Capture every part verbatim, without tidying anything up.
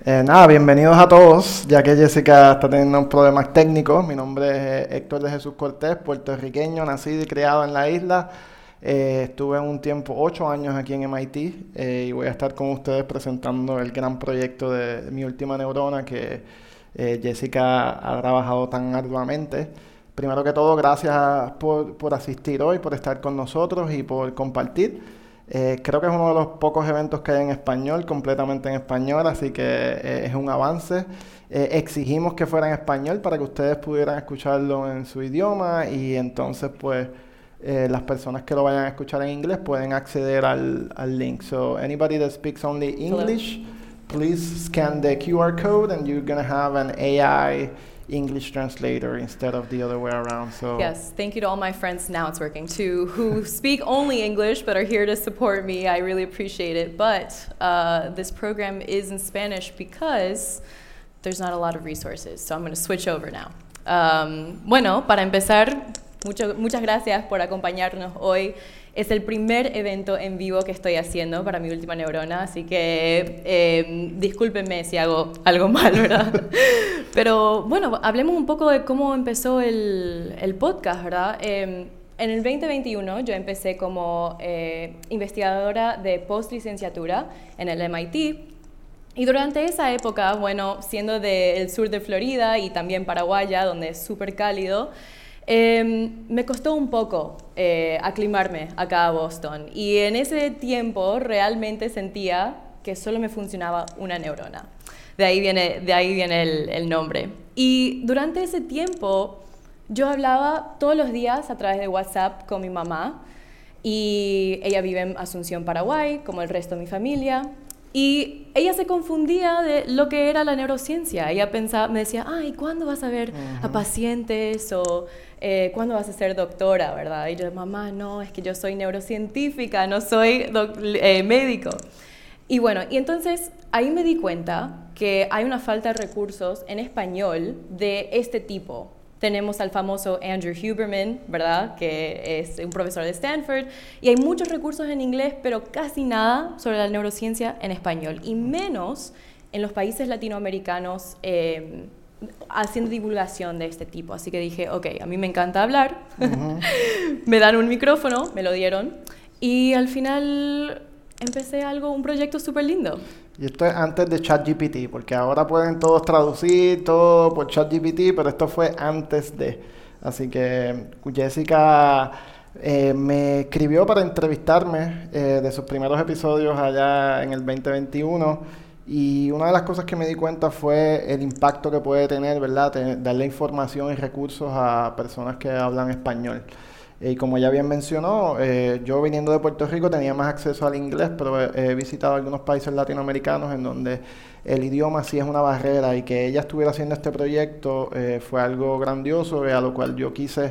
Eh, nada, bienvenidos a todos, ya que Jessica está teniendo unos problemas técnicos. Mi nombre es eh, Héctor de Jesús Cortés, puertorriqueño, nacido y criado en la isla. Eh, estuve en un tiempo, ocho años aquí en M I T, eh, y voy a estar con ustedes presentando el gran proyecto de, de Mi Última Neurona que eh, Jessica ha trabajado tan arduamente. Primero que todo, gracias por, por asistir hoy, por estar con nosotros y por compartir. Eh, creo que es uno de los pocos eventos que hay en español, completamente en español, así que eh, es un avance. Eh, exigimos que fuera en español para que ustedes pudieran escucharlo en su idioma y entonces pues eh, las personas que lo vayan a escuchar en inglés pueden acceder al, al link. So anybody that speaks only English, please scan the Q R code and you're going to have an A I English translator instead of the other way around. So yes, thank you to all my friends, now it's working too, who speak only English but are here to support me. I really appreciate it. But uh, this program is in Spanish because there's not a lot of resources. So I'm going to switch over now. Um, bueno, para empezar, mucho, muchas gracias por acompañarnos hoy. Es el primer evento en vivo que estoy haciendo para Mi Última Neurona, así que eh, discúlpenme si hago algo mal, ¿verdad? Pero bueno, hablemos un poco de cómo empezó el, el podcast, ¿verdad? Eh, en el veinte veintiuno yo empecé como eh, investigadora de postlicenciatura en el M I T. Y durante esa época, bueno, siendo del sur de Florida y también paraguaya, donde es súper cálido, Eh, me costó un poco eh, aclimarme acá a Boston y en ese tiempo realmente sentía que solo me funcionaba una neurona. De ahí viene, de ahí viene el, el nombre. Y durante ese tiempo yo hablaba todos los días a través de WhatsApp con mi mamá y ella vive en Asunción, Paraguay, como el resto de mi familia. Y ella se confundía de lo que era la neurociencia. Ella pensaba, me decía, ay, ¿cuándo vas a ver uh-huh. a pacientes? O eh, ¿cuándo vas a ser doctora? ¿Verdad? Y yo, mamá, no, es que yo soy neurocientífica, no soy doc- eh, médico. Y bueno, y entonces ahí me di cuenta que hay una falta de recursos en español de este tipo. Tenemos al famoso Andrew Huberman, ¿verdad?, que es un profesor de Stanford, y hay muchos recursos en inglés, pero casi nada sobre la neurociencia en español, y menos en los países latinoamericanos eh, haciendo divulgación de este tipo. Así que dije, ok, a mí me encanta hablar, uh-huh. me dan un micrófono, me lo dieron, y al final empecé algo, un proyecto súper lindo. Y esto es antes de ChatGPT, porque ahora pueden todos traducir todo por ChatGPT, pero esto fue antes de. Así que Jessica eh, me escribió para entrevistarme eh, de sus primeros episodios allá en el veinte veintiuno, y una de las cosas que me di cuenta fue el impacto que puede tener, ¿verdad?, Ten- darle información y recursos a personas que hablan español. Y como ya bien mencionó, eh, yo viniendo de Puerto Rico tenía más acceso al inglés, pero he, he visitado algunos países latinoamericanos en donde el idioma sí es una barrera, y que ella estuviera haciendo este proyecto eh, fue algo grandioso, eh, a lo cual yo quise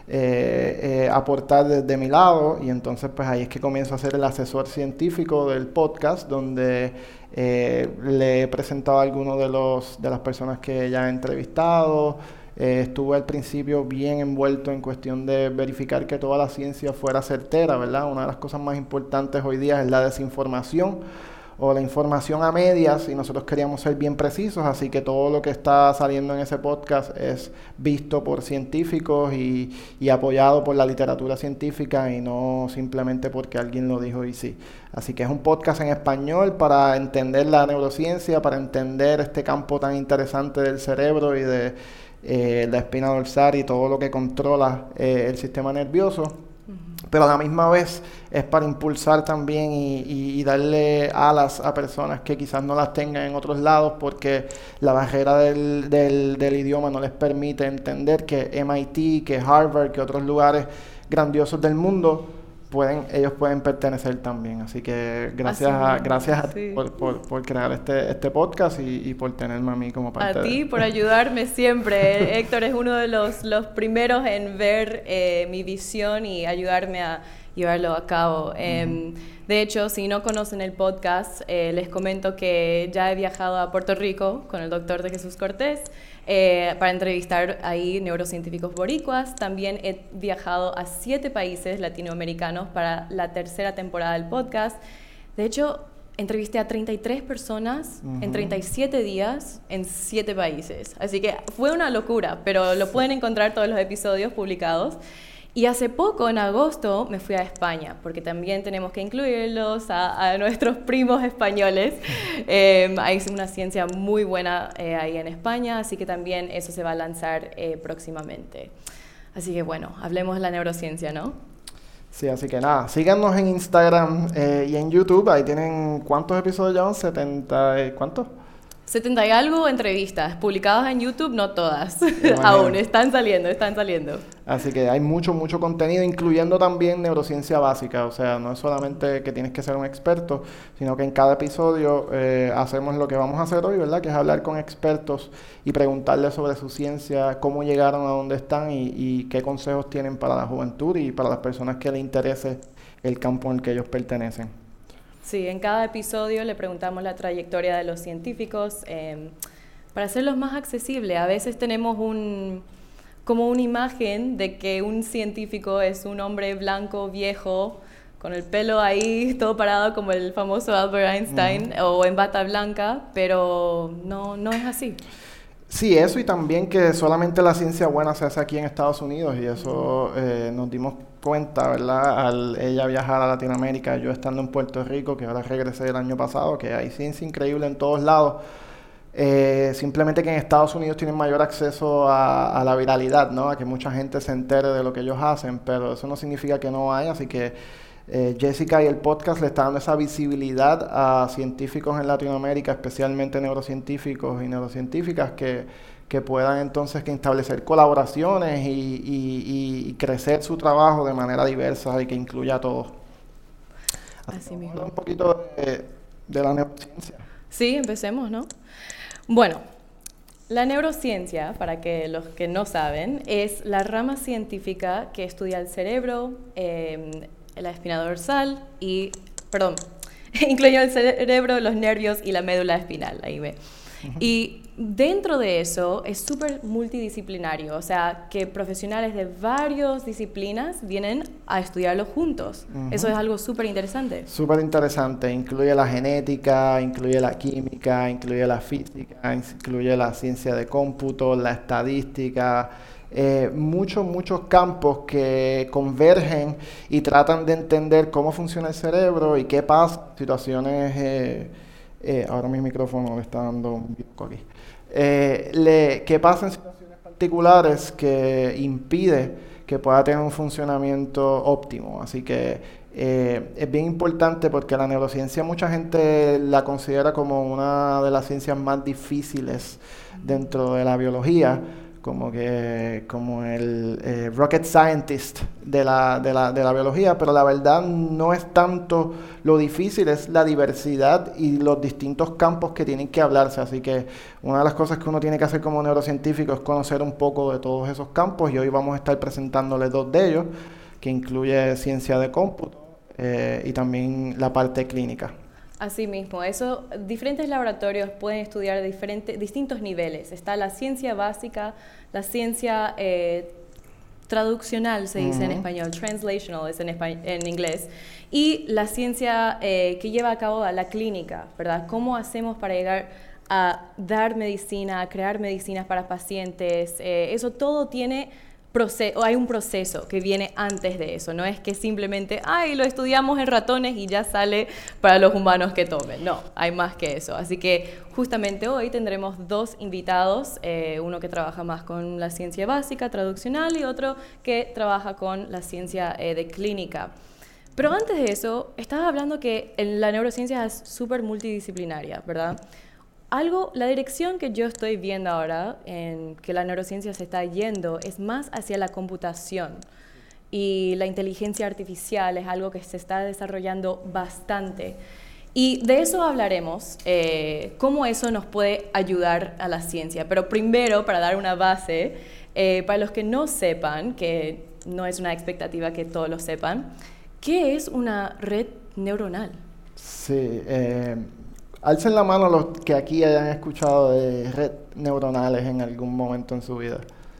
eh, eh, aportar desde mi lado, y entonces pues ahí es que comienzo a ser el asesor científico del podcast, donde eh, le he presentado a algunos de, los, de las personas que ella ha entrevistado. Eh, estuve al principio bien envuelto en cuestión de verificar que toda la ciencia fuera certera, ¿verdad? Una de las cosas más importantes hoy día es la desinformación o la información a medias, y nosotros queríamos ser bien precisos, así que todo lo que está saliendo en ese podcast es visto por científicos y, y apoyado por la literatura científica, y no simplemente porque alguien lo dijo y sí. Así que es un podcast en español para entender la neurociencia, para entender este campo tan interesante del cerebro y de Eh, la espina dorsal y todo lo que controla eh, el sistema nervioso, uh-huh. pero a la misma vez es para impulsar también y, y, y darle alas a personas que quizás no las tengan en otros lados, porque la barrera del, del, del idioma no les permite entender que M I T, que Harvard, que otros lugares grandiosos del mundo pueden, ellos pueden pertenecer también. Así que gracias Así, a, gracias a sí. ti por, por, por crear este, este podcast y, y por tenerme a mí como parte a de... A ti por ayudarme siempre. Héctor es uno de los, los primeros en ver eh, mi visión y ayudarme a llevarlo a cabo. Uh-huh. Eh, de hecho, si no conocen el podcast, eh, les comento que ya he viajado a Puerto Rico con el doctor de Jesús Cortés eh, para entrevistar ahí neurocientíficos boricuas. También he viajado a siete países latinoamericanos para la tercera temporada del podcast. De hecho, entrevisté a treinta y tres personas Uh-huh. en treinta y siete días en siete países. Así que fue una locura, pero lo pueden encontrar todos los episodios publicados. Y hace poco, en agosto, me fui a España, porque también tenemos que incluirlos a, a nuestros primos españoles. Eh, hay una ciencia muy buena eh, ahí en España, así que también eso se va a lanzar eh, próximamente. Así que bueno, hablemos de la neurociencia, ¿no? Sí, así que nada, síganos en Instagram eh, y en YouTube. Ahí tienen, ¿cuántos episodios llevan? setenta, y- ¿cuántos? setenta y algo entrevistas publicadas en YouTube, no todas, Imagínate. aún, están saliendo, están saliendo. Así que hay mucho, mucho contenido, incluyendo también neurociencia básica. O sea, no es solamente que tienes que ser un experto, sino que en cada episodio eh, hacemos lo que vamos a hacer hoy, ¿verdad? Que es hablar con expertos y preguntarles sobre su ciencia, cómo llegaron a donde están y, y qué consejos tienen para la juventud y para las personas que les interese el campo en el que ellos pertenecen. Sí, en cada episodio le preguntamos la trayectoria de los científicos eh, para hacerlos más accesibles. A veces tenemos un, como una imagen de que un científico es un hombre blanco, viejo, con el pelo ahí todo parado como el famoso Albert Einstein, uh-huh. o en bata blanca, pero no, no es así. Sí, eso, y también que solamente la ciencia buena se hace aquí en Estados Unidos, y eso eh, nos dimos cuenta, ¿verdad? Al ella viajar a Latinoamérica, yo estando en Puerto Rico, que ahora regresé el año pasado, que hay ciencia increíble en todos lados. Eh, simplemente que en Estados Unidos tienen mayor acceso a, a la viralidad, ¿no? A que mucha gente se entere de lo que ellos hacen, pero eso no significa que no hay, así que eh, Jessica y el podcast le están dando esa visibilidad a científicos en Latinoamérica, especialmente neurocientíficos y neurocientíficas, que, que puedan entonces que establecer colaboraciones y, y, y crecer su trabajo de manera diversa y que incluya a todos. Así, Así mismo. Un poquito de, de la neurociencia. Sí, empecemos, ¿no? Bueno, la neurociencia, para que los que no saben, es la rama científica que estudia el cerebro, eh, la espina dorsal y, perdón, incluye el cerebro, los nervios y la médula espinal, ahí ve. Uh-huh. Y dentro de eso es súper multidisciplinario, o sea, que profesionales de varias disciplinas vienen a estudiarlo juntos. Uh-huh. Eso es algo súper interesante. Súper interesante, incluye la genética, incluye la química, incluye la física, incluye la ciencia de cómputo, la estadística, eh, muchos, muchos campos que convergen y tratan de entender cómo funciona el cerebro y qué pasa en situaciones... Eh, Eh, ahora mi micrófono le está dando un bico aquí. Eh, le, ¿Qué pasa en situaciones particulares que impide que pueda tener un funcionamiento óptimo? Así que eh, es bien importante porque la neurociencia mucha gente la considera como una de las ciencias más difíciles dentro de la biología, como que como el eh, rocket scientist de la, de, la, de la biología, pero la verdad no es tanto lo difícil, es la diversidad y los distintos campos que tienen que hablarse. Así que una de las cosas que uno tiene que hacer como neurocientífico es conocer un poco de todos esos campos, y hoy vamos a estar presentándoles dos de ellos, que incluye ciencia de cómputo eh, y también la parte clínica. Así mismo, eso, diferentes laboratorios pueden estudiar diferentes, distintos niveles. Está la ciencia básica, la ciencia eh, traduccional, se dice uh-huh. en español, translational es en, español, en inglés, y la ciencia eh, que lleva a cabo a la clínica, ¿verdad? ¿Cómo hacemos para llegar a dar medicina, a crear medicinas para pacientes? Eh, eso todo tiene... Proceso, hay un proceso que viene antes de eso, no es que simplemente, ay, lo estudiamos en ratones y ya sale para los humanos que tomen, no, hay más que eso. Así que justamente hoy tendremos dos invitados, eh, uno que trabaja más con la ciencia básica, traduccional, y otro que trabaja con la ciencia eh, de clínica. Pero antes de eso, estabas hablando que la neurociencia es súper multidisciplinaria, ¿verdad? Algo, la dirección que yo estoy viendo ahora, en que la neurociencia se está yendo, es más hacia la computación. Y la inteligencia artificial es algo que se está desarrollando bastante. Y de eso hablaremos, eh, cómo eso nos puede ayudar a la ciencia. Pero primero, para dar una base, eh, para los que no sepan, que no es una expectativa que todos lo sepan, ¿qué es una red neuronal? Sí, eh... alcen la mano los que aquí hayan escuchado de redes neuronales en algún momento en su vida.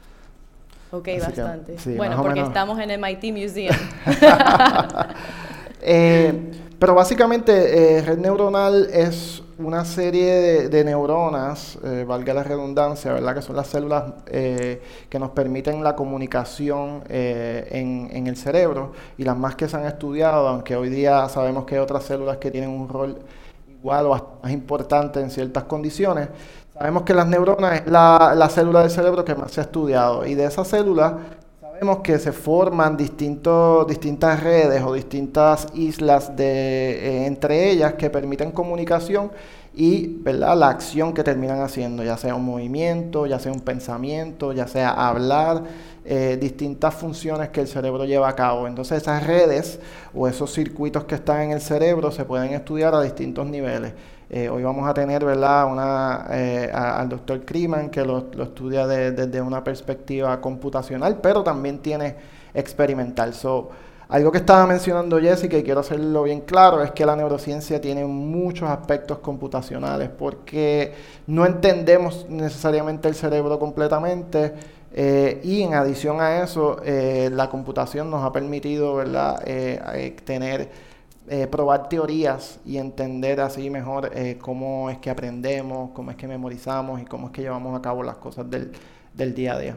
Ok, así bastante. Que, sí, bueno, porque estamos en el M I T Museum. eh, Pero básicamente eh, red neuronal es una serie de, de neuronas, eh, valga la redundancia, ¿verdad? Que son las células eh, que nos permiten la comunicación eh, en, en el cerebro y las más que se han estudiado, aunque hoy día sabemos que hay otras células que tienen un rol igual o hasta más importante en ciertas condiciones. Sabemos que las neuronas es la, la célula del cerebro que más se ha estudiado y de esa célula sabemos que se forman distintos, distintas redes o distintas islas de, eh, entre ellas que permiten comunicación y, ¿verdad?, la acción que terminan haciendo, ya sea un movimiento, ya sea un pensamiento, ya sea hablar, eh, distintas funciones que el cerebro lleva a cabo. Entonces esas redes o esos circuitos que están en el cerebro se pueden estudiar a distintos niveles. Eh, hoy vamos a tener, ¿verdad?, una, eh, a, al doctor Kreeman, que lo, lo estudia de, desde una perspectiva computacional, pero también tiene experimental. So, algo que estaba mencionando Jessica, y quiero hacerlo bien claro, es que la neurociencia tiene muchos aspectos computacionales, porque no entendemos necesariamente el cerebro completamente, eh, y en adición a eso, eh, la computación nos ha permitido, ¿verdad?, eh, eh, tener... Eh, probar teorías y entender así mejor eh, cómo es que aprendemos, cómo es que memorizamos y cómo es que llevamos a cabo las cosas del, del día a día.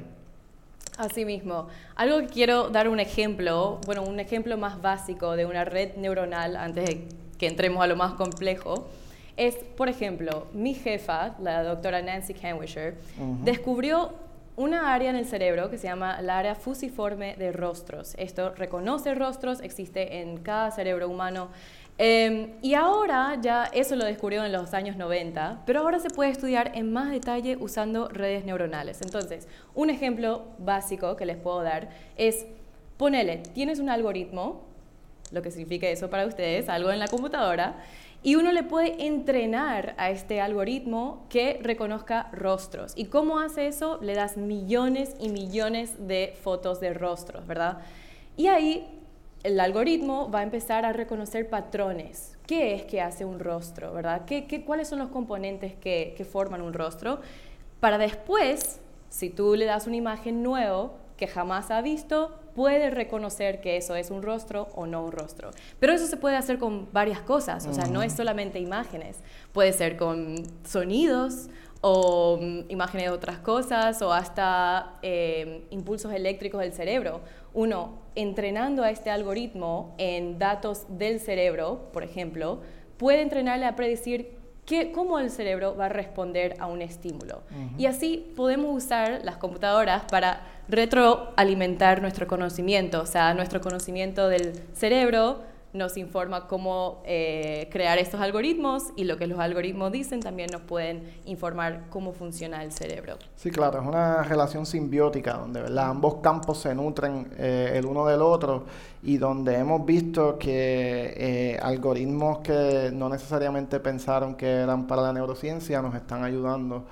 Así mismo. Algo que quiero dar un ejemplo, bueno, un ejemplo más básico de una red neuronal antes de que entremos a lo más complejo, es, por ejemplo, mi jefa, la doctora Nancy Kanwisher, uh-huh. descubrió una área en el cerebro que se llama la área fusiforme de rostros. Esto reconoce rostros, existe en cada cerebro humano. Eh, y ahora ya eso lo descubrió en los años noventa, pero ahora se puede estudiar en más detalle usando redes neuronales. Entonces, un ejemplo básico que les puedo dar es, ponele, tienes un algoritmo, lo que significa eso para ustedes, algo en la computadora, y uno le puede entrenar a este algoritmo que reconozca rostros. ¿Y cómo hace eso? Le das millones y millones de fotos de rostros, ¿verdad? Y ahí el algoritmo va a empezar a reconocer patrones. ¿Qué es que hace un rostro, verdad? ¿Qué, qué, ¿Cuáles son los componentes que, que forman un rostro? Para después, si tú le das una imagen nueva que jamás ha visto, puede reconocer que eso es un rostro o no un rostro. Pero eso se puede hacer con varias cosas, o sea, no es solamente imágenes, puede ser con sonidos o um, imágenes de otras cosas o hasta eh, impulsos eléctricos del cerebro. Uno, entrenando a este algoritmo en datos del cerebro, por ejemplo, puede entrenarle a predecir qué, cómo el cerebro va a responder a un estímulo. Uh-huh. Y así podemos usar las computadoras para retroalimentar nuestro conocimiento, o sea, nuestro conocimiento del cerebro nos informa cómo eh, crear estos algoritmos y lo que los algoritmos dicen también nos pueden informar cómo funciona el cerebro. Sí, claro, es una relación simbiótica donde, ¿verdad?, ambos campos se nutren eh, el uno del otro y donde hemos visto que eh, algoritmos que no necesariamente pensaron que eran para la neurociencia nos están ayudando.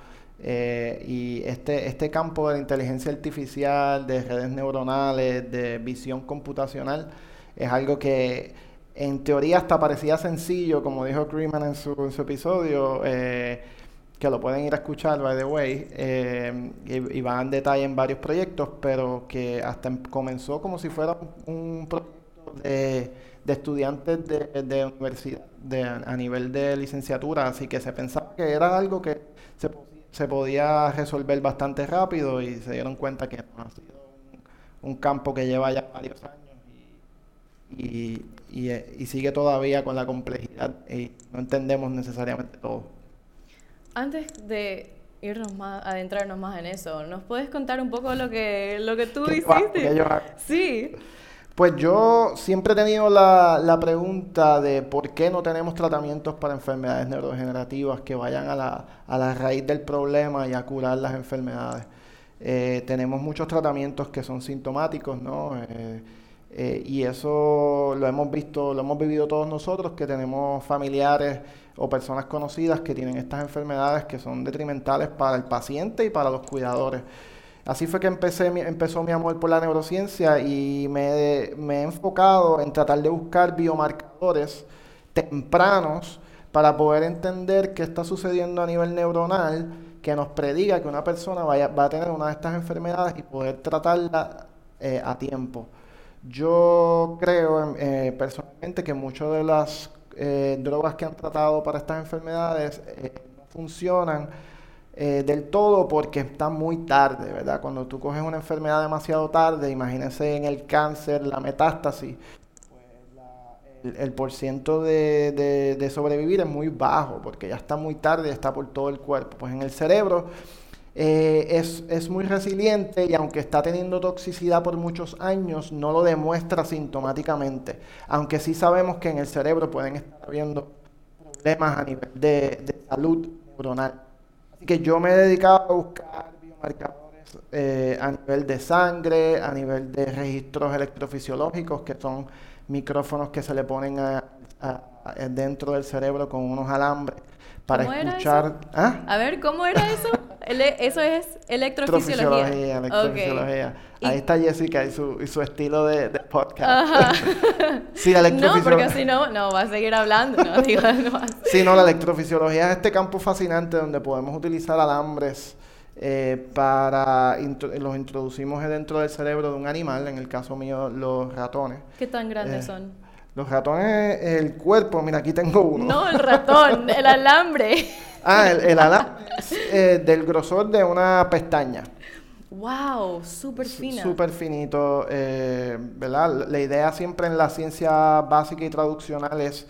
Eh, y este, este campo de la inteligencia artificial, de redes neuronales, de visión computacional, es algo que en teoría hasta parecía sencillo, como dijo Kreeman en su, en su episodio, eh, que lo pueden ir a escuchar, by the way, eh, y, y va en detalle en varios proyectos, pero que hasta em- comenzó como si fuera un, un proyecto de, de estudiantes de, de universidad, de, a nivel de licenciatura, así que se pensaba que era algo que se, se podía resolver bastante rápido y se dieron cuenta que no ha sido un, un campo que lleva ya varios años. Y, y, y sigue todavía con la complejidad y no entendemos necesariamente todo. Antes de irnos más, adentrarnos más en eso, ¿nos puedes contar un poco lo que, lo que tú hiciste? Yo, sí. Pues yo siempre he tenido la, la pregunta de por qué no tenemos tratamientos para enfermedades neurodegenerativas que vayan a la, a la raíz del problema y a curar las enfermedades. Eh, tenemos muchos tratamientos que son sintomáticos, ¿no? Eh, Eh, y eso lo hemos visto, lo hemos vivido todos nosotros, que tenemos familiares o personas conocidas que tienen estas enfermedades que son detrimentales para el paciente y para los cuidadores. Así fue que empecé, empezó mi amor por la neurociencia y me, me he enfocado en tratar de buscar biomarcadores tempranos para poder entender qué está sucediendo a nivel neuronal que nos prediga que una persona vaya, va a tener una de estas enfermedades y poder tratarla eh, a tiempo. Yo creo eh, personalmente que muchas de las eh, drogas que han tratado para estas enfermedades eh, no funcionan eh, del todo porque están muy tarde, ¿verdad? Cuando tú coges una enfermedad demasiado tarde, imagínense en el cáncer, la metástasis, el, el porciento de, de, de sobrevivir es muy bajo porque ya está muy tarde y está por todo el cuerpo. Pues en el cerebro eh, es, es muy resiliente y aunque está teniendo toxicidad por muchos años, no lo demuestra sintomáticamente. Aunque sí sabemos que en el cerebro pueden estar habiendo problemas a nivel de, de salud neuronal. Así que yo me he dedicado a buscar biomarcadores eh, a nivel de sangre, a nivel de registros electrofisiológicos, que son micrófonos que se le ponen a, a, a dentro del cerebro con unos alambres para ¿Cómo escuchar. era eso? ¿Ah? A ver, ¿cómo era eso? Ele eso es electrofisiología. Electrofisiología, electrofisiología. Okay. Ahí está Jessica y su, y su estilo de, de podcast. Ajá. Sí, la electrofisiología. No, porque si no, no va a seguir hablando. No, digo, no va a... Sí, no, la electrofisiología es este campo fascinante donde podemos utilizar alambres eh, para... Intro los introducimos dentro del cerebro de un animal, en el caso mío los ratones. ¿Qué tan grandes Eh, son? Los ratones, el cuerpo, mira, aquí tengo uno. No, el ratón, el alambre. Ah, el, el alambre es eh, del grosor de una pestaña. Wow, súper fina. Súper finito, eh, ¿verdad? La idea siempre en la ciencia básica y traduccional es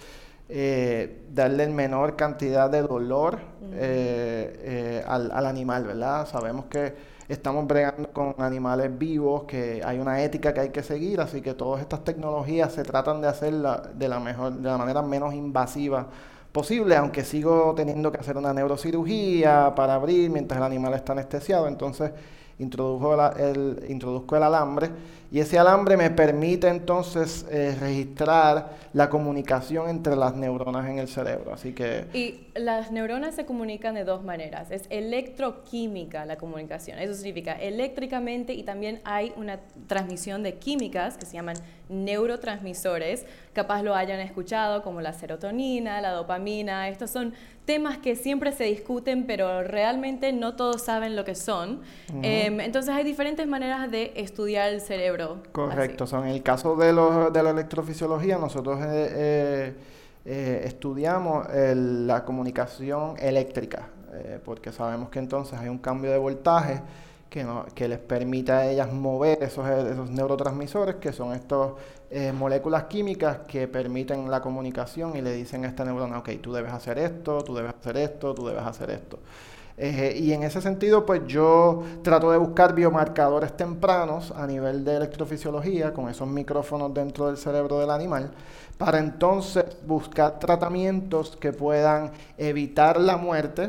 eh, darle el menor cantidad de dolor uh-huh. eh, eh, al, al animal, ¿verdad? Sabemos que estamos bregando con animales vivos, que hay una ética que hay que seguir, así que todas estas tecnologías se tratan de hacerla de la mejor, de la manera menos invasiva posible, aunque sigo teniendo que hacer una neurocirugía para abrir mientras el animal está anestesiado. Entonces introdujo la, el, introduzco el alambre y ese alambre me permite entonces eh, registrar la comunicación entre las neuronas en el cerebro. Así que... Y las neuronas se comunican de dos maneras. Es electroquímica la comunicación. Eso significa eléctricamente, y también hay una transmisión de químicas que se llaman neurotransmisores. Capaz lo hayan escuchado, como la serotonina, la dopamina. Estos son temas que siempre se discuten, pero realmente no todos saben lo que son. Uh-huh. eh, entonces hay diferentes maneras de estudiar el cerebro. Correcto. Son, en el caso de, los, de la electrofisiología, nosotros eh, eh, eh, estudiamos el, la comunicación eléctrica, eh, porque sabemos que entonces hay un cambio de voltaje que, no, que les permite a ellas mover esos, esos neurotransmisores, que son estas eh, moléculas químicas que permiten la comunicación y le dicen a esta neurona, ok, tú debes hacer esto, tú debes hacer esto, tú debes hacer esto. Eh, y en ese sentido, pues yo trato de buscar biomarcadores tempranos a nivel de electrofisiología con esos micrófonos dentro del cerebro del animal, para entonces buscar tratamientos que puedan evitar la muerte,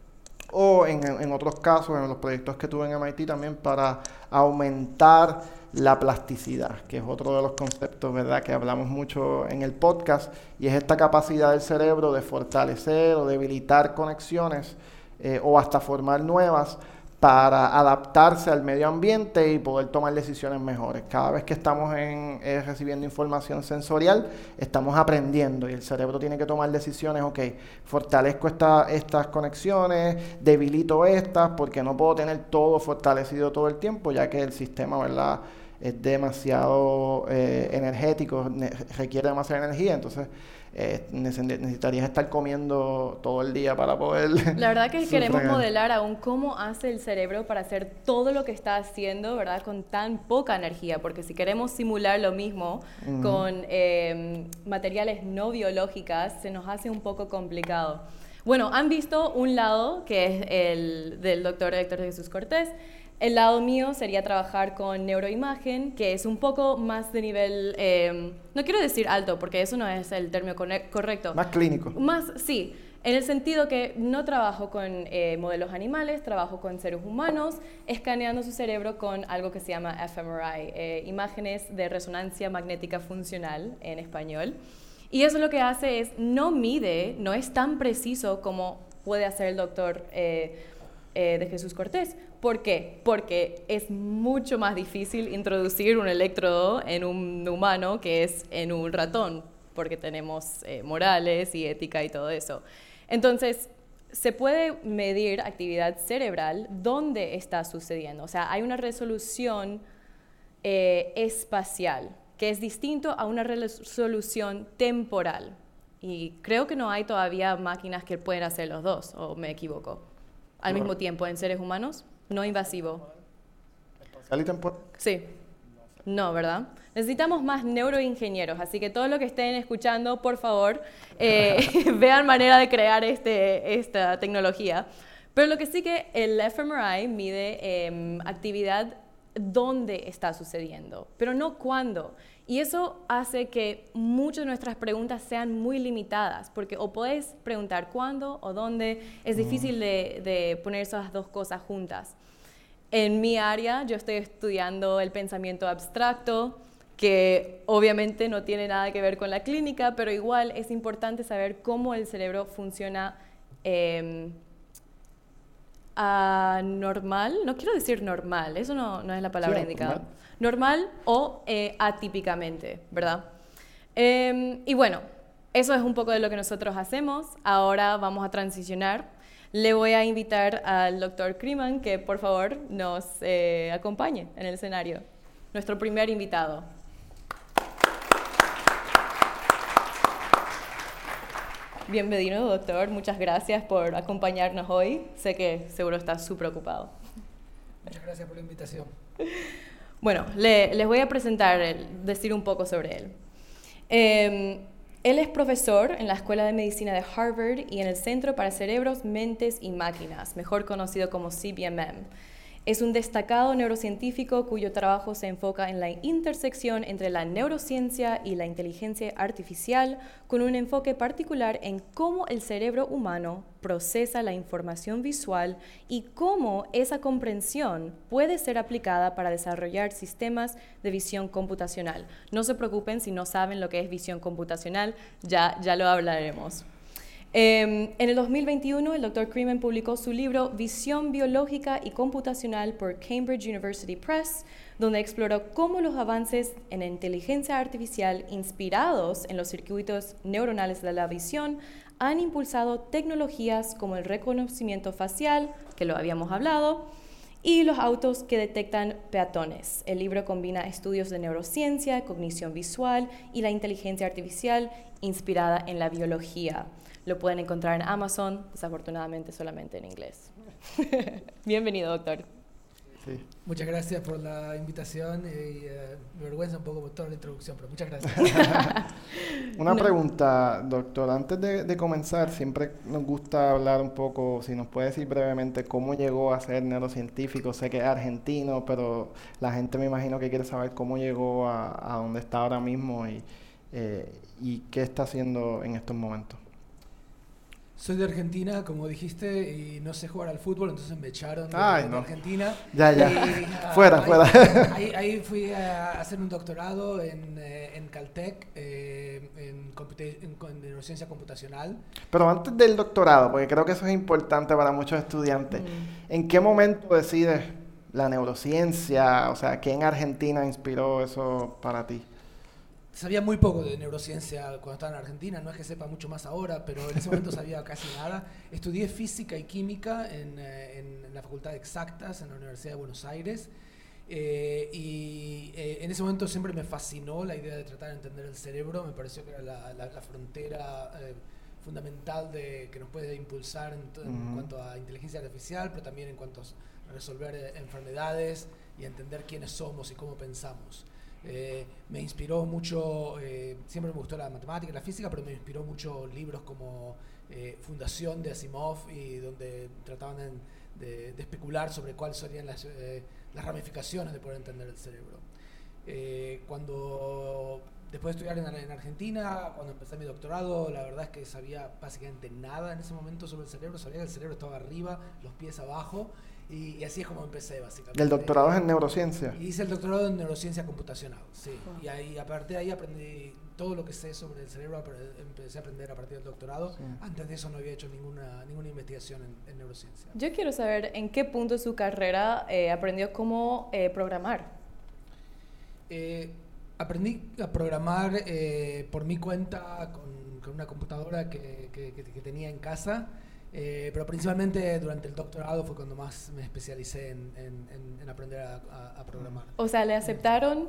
o en, en otros casos, en los proyectos que tuve en M I T también, para aumentar la plasticidad, que es otro de los conceptos, ¿verdad?, que hablamos mucho en el podcast, y es esta capacidad del cerebro de fortalecer o debilitar conexiones eh, o hasta formar nuevas para adaptarse al medio ambiente y poder tomar decisiones mejores. Cada vez que estamos en, eh, recibiendo información sensorial, estamos aprendiendo y el cerebro tiene que tomar decisiones, ok, fortalezco esta, estas conexiones, debilito estas, porque no puedo tener todo fortalecido todo el tiempo, ya que el sistema, ¿verdad?, es demasiado eh, energético, ne- requiere demasiada energía, entonces eh, necesitarías estar comiendo todo el día para poder... La verdad que queremos sufragar. modelar aún cómo hace el cerebro para hacer todo lo que está haciendo, ¿verdad?, con tan poca energía, porque si queremos simular lo mismo uh-huh. con eh, materiales no biológicos, se nos hace un poco complicado. Bueno, han visto un lado, que es el del doctor Héctor Jesús Cortés. El lado mío sería trabajar con neuroimagen, que es un poco más de nivel, eh, no quiero decir alto, porque eso no es el término correcto. Más clínico. Más, sí, en el sentido que no trabajo con eh, modelos animales, trabajo con seres humanos, escaneando su cerebro con algo que se llama F M R I, eh, imágenes de resonancia magnética funcional en español. Y eso lo que hace es, no mide, no es tan preciso como puede hacer el doctor eh, eh, de Jesús Cortés. ¿Por qué? Porque es mucho más difícil introducir un electrodo en un humano que es en un ratón, porque tenemos eh, morales y ética y todo eso. Entonces, se puede medir actividad cerebral donde está sucediendo. O sea, hay una resolución eh, espacial, que es distinto a una resolución temporal. Y creo que no hay todavía máquinas que pueden hacer los dos, o me equivoco. Al mismo tiempo, en seres humanos, no invasivo. ¿Espacial y temporal? Sí. No, ¿verdad? Necesitamos más neuroingenieros, así que todos los que estén escuchando, por favor, eh, vean manera de crear este, esta tecnología. Pero lo que sí que el F M R I mide eh, actividad dónde está sucediendo, pero no cuándo. Y eso hace que muchas de nuestras preguntas sean muy limitadas, porque o podés preguntar cuándo o dónde, es difícil de, de poner esas dos cosas juntas. En mi área, yo estoy estudiando el pensamiento abstracto, que obviamente no tiene nada que ver con la clínica, pero igual es importante saber cómo el cerebro funciona eh, anormal, no quiero decir normal, eso no, no es la palabra sí, indicada. Normal, normal o eh, atípicamente, ¿verdad? Eh, y bueno, eso es un poco de lo que nosotros hacemos. Ahora vamos a transicionar. Le voy a invitar al doctor Kreeman que por favor nos eh, acompañe en el escenario. Nuestro primer invitado. Bienvenido, doctor. Muchas gracias por acompañarnos hoy. Sé que seguro está súper ocupado. Muchas gracias por la invitación. Bueno, le, les voy a presentar, decir un poco sobre él. Eh, Él es profesor en la Escuela de Medicina de Harvard y en el Centro para Cerebros, Mentes y Máquinas, mejor conocido como C B M M. Es un destacado neurocientífico cuyo trabajo se enfoca en la intersección entre la neurociencia y la inteligencia artificial, con un enfoque particular en cómo el cerebro humano procesa la información visual y cómo esa comprensión puede ser aplicada para desarrollar sistemas de visión computacional. No se preocupen si no saben lo que es visión computacional, ya, ya lo hablaremos. Eh, en el dos mil veintiuno, el doctor Kreeman publicó su libro Visión Biológica y Computacional por Cambridge University Press, donde exploró cómo los avances en inteligencia artificial inspirados en los circuitos neuronales de la visión han impulsado tecnologías como el reconocimiento facial, que lo habíamos hablado, y los autos que detectan peatones. El libro combina estudios de neurociencia, cognición visual y la inteligencia artificial inspirada en la biología. Lo pueden encontrar en Amazon, desafortunadamente solamente en inglés. Bienvenido, doctor. Sí. Muchas gracias por la invitación y uh, me vergüenza un poco por toda la introducción, pero muchas gracias. Una no. pregunta, doctor. Antes de, de comenzar, siempre nos gusta hablar un poco, si nos puede decir brevemente cómo llegó a ser neurocientífico. Sé que es argentino, pero la gente me imagino que quiere saber cómo llegó a, a donde está ahora mismo y, eh, y qué está haciendo en estos momentos. Soy de Argentina, como dijiste, y no sé jugar al fútbol, entonces me echaron de, Ay, de no. Argentina. Ya, ya. Y, uh, fuera, ahí, fuera. Ahí, ahí fui a hacer un doctorado en, en Caltech, eh, en, en, en neurociencia computacional. Pero antes del doctorado, porque creo que eso es importante para muchos estudiantes, mm. ¿en qué momento decides la neurociencia? O sea, ¿qué en Argentina inspiró eso para ti? Sabía muy poco de neurociencia cuando estaba en Argentina, no es que sepa mucho más ahora, pero en ese momento sabía casi nada. Estudié física y química en, en, en la Facultad de Exactas, en la Universidad de Buenos Aires, eh, y eh, en ese momento siempre me fascinó la idea de tratar de entender el cerebro, me pareció que era la, la, la frontera eh, fundamental de, que nos puede impulsar en, to, en uh-huh. cuanto a inteligencia artificial, pero también en cuanto a resolver eh, enfermedades y a entender quiénes somos y cómo pensamos. Eh, me inspiró mucho, eh, siempre me gustó la matemática y la física, pero me inspiró mucho libros como eh, Fundación de Asimov, y donde trataban de, de, de especular sobre cuáles serían las, eh, las ramificaciones de poder entender el cerebro. Eh, cuando después de estudiar en, en Argentina, cuando empecé mi doctorado, la verdad es que sabía básicamente nada en ese momento sobre el cerebro. Sabía que el cerebro estaba arriba, los pies abajo, y, y así es como empecé básicamente. ¿El doctorado es en neurociencia? Hice el doctorado en neurociencia computacional, sí. Oh. Y ahí, a partir de ahí aprendí todo lo que sé sobre el cerebro, empecé a aprender a partir del doctorado. Sí. Antes de eso no había hecho ninguna, ninguna investigación en, en neurociencia. Yo quiero saber en qué punto de su carrera eh, aprendió cómo eh, programar. Eh, aprendí a programar eh, por mi cuenta con, con una computadora que, que, que, que tenía en casa. Eh, pero principalmente durante el doctorado fue cuando más me especialicé en, en, en, en aprender a, a, a programar. O sea, ¿le aceptaron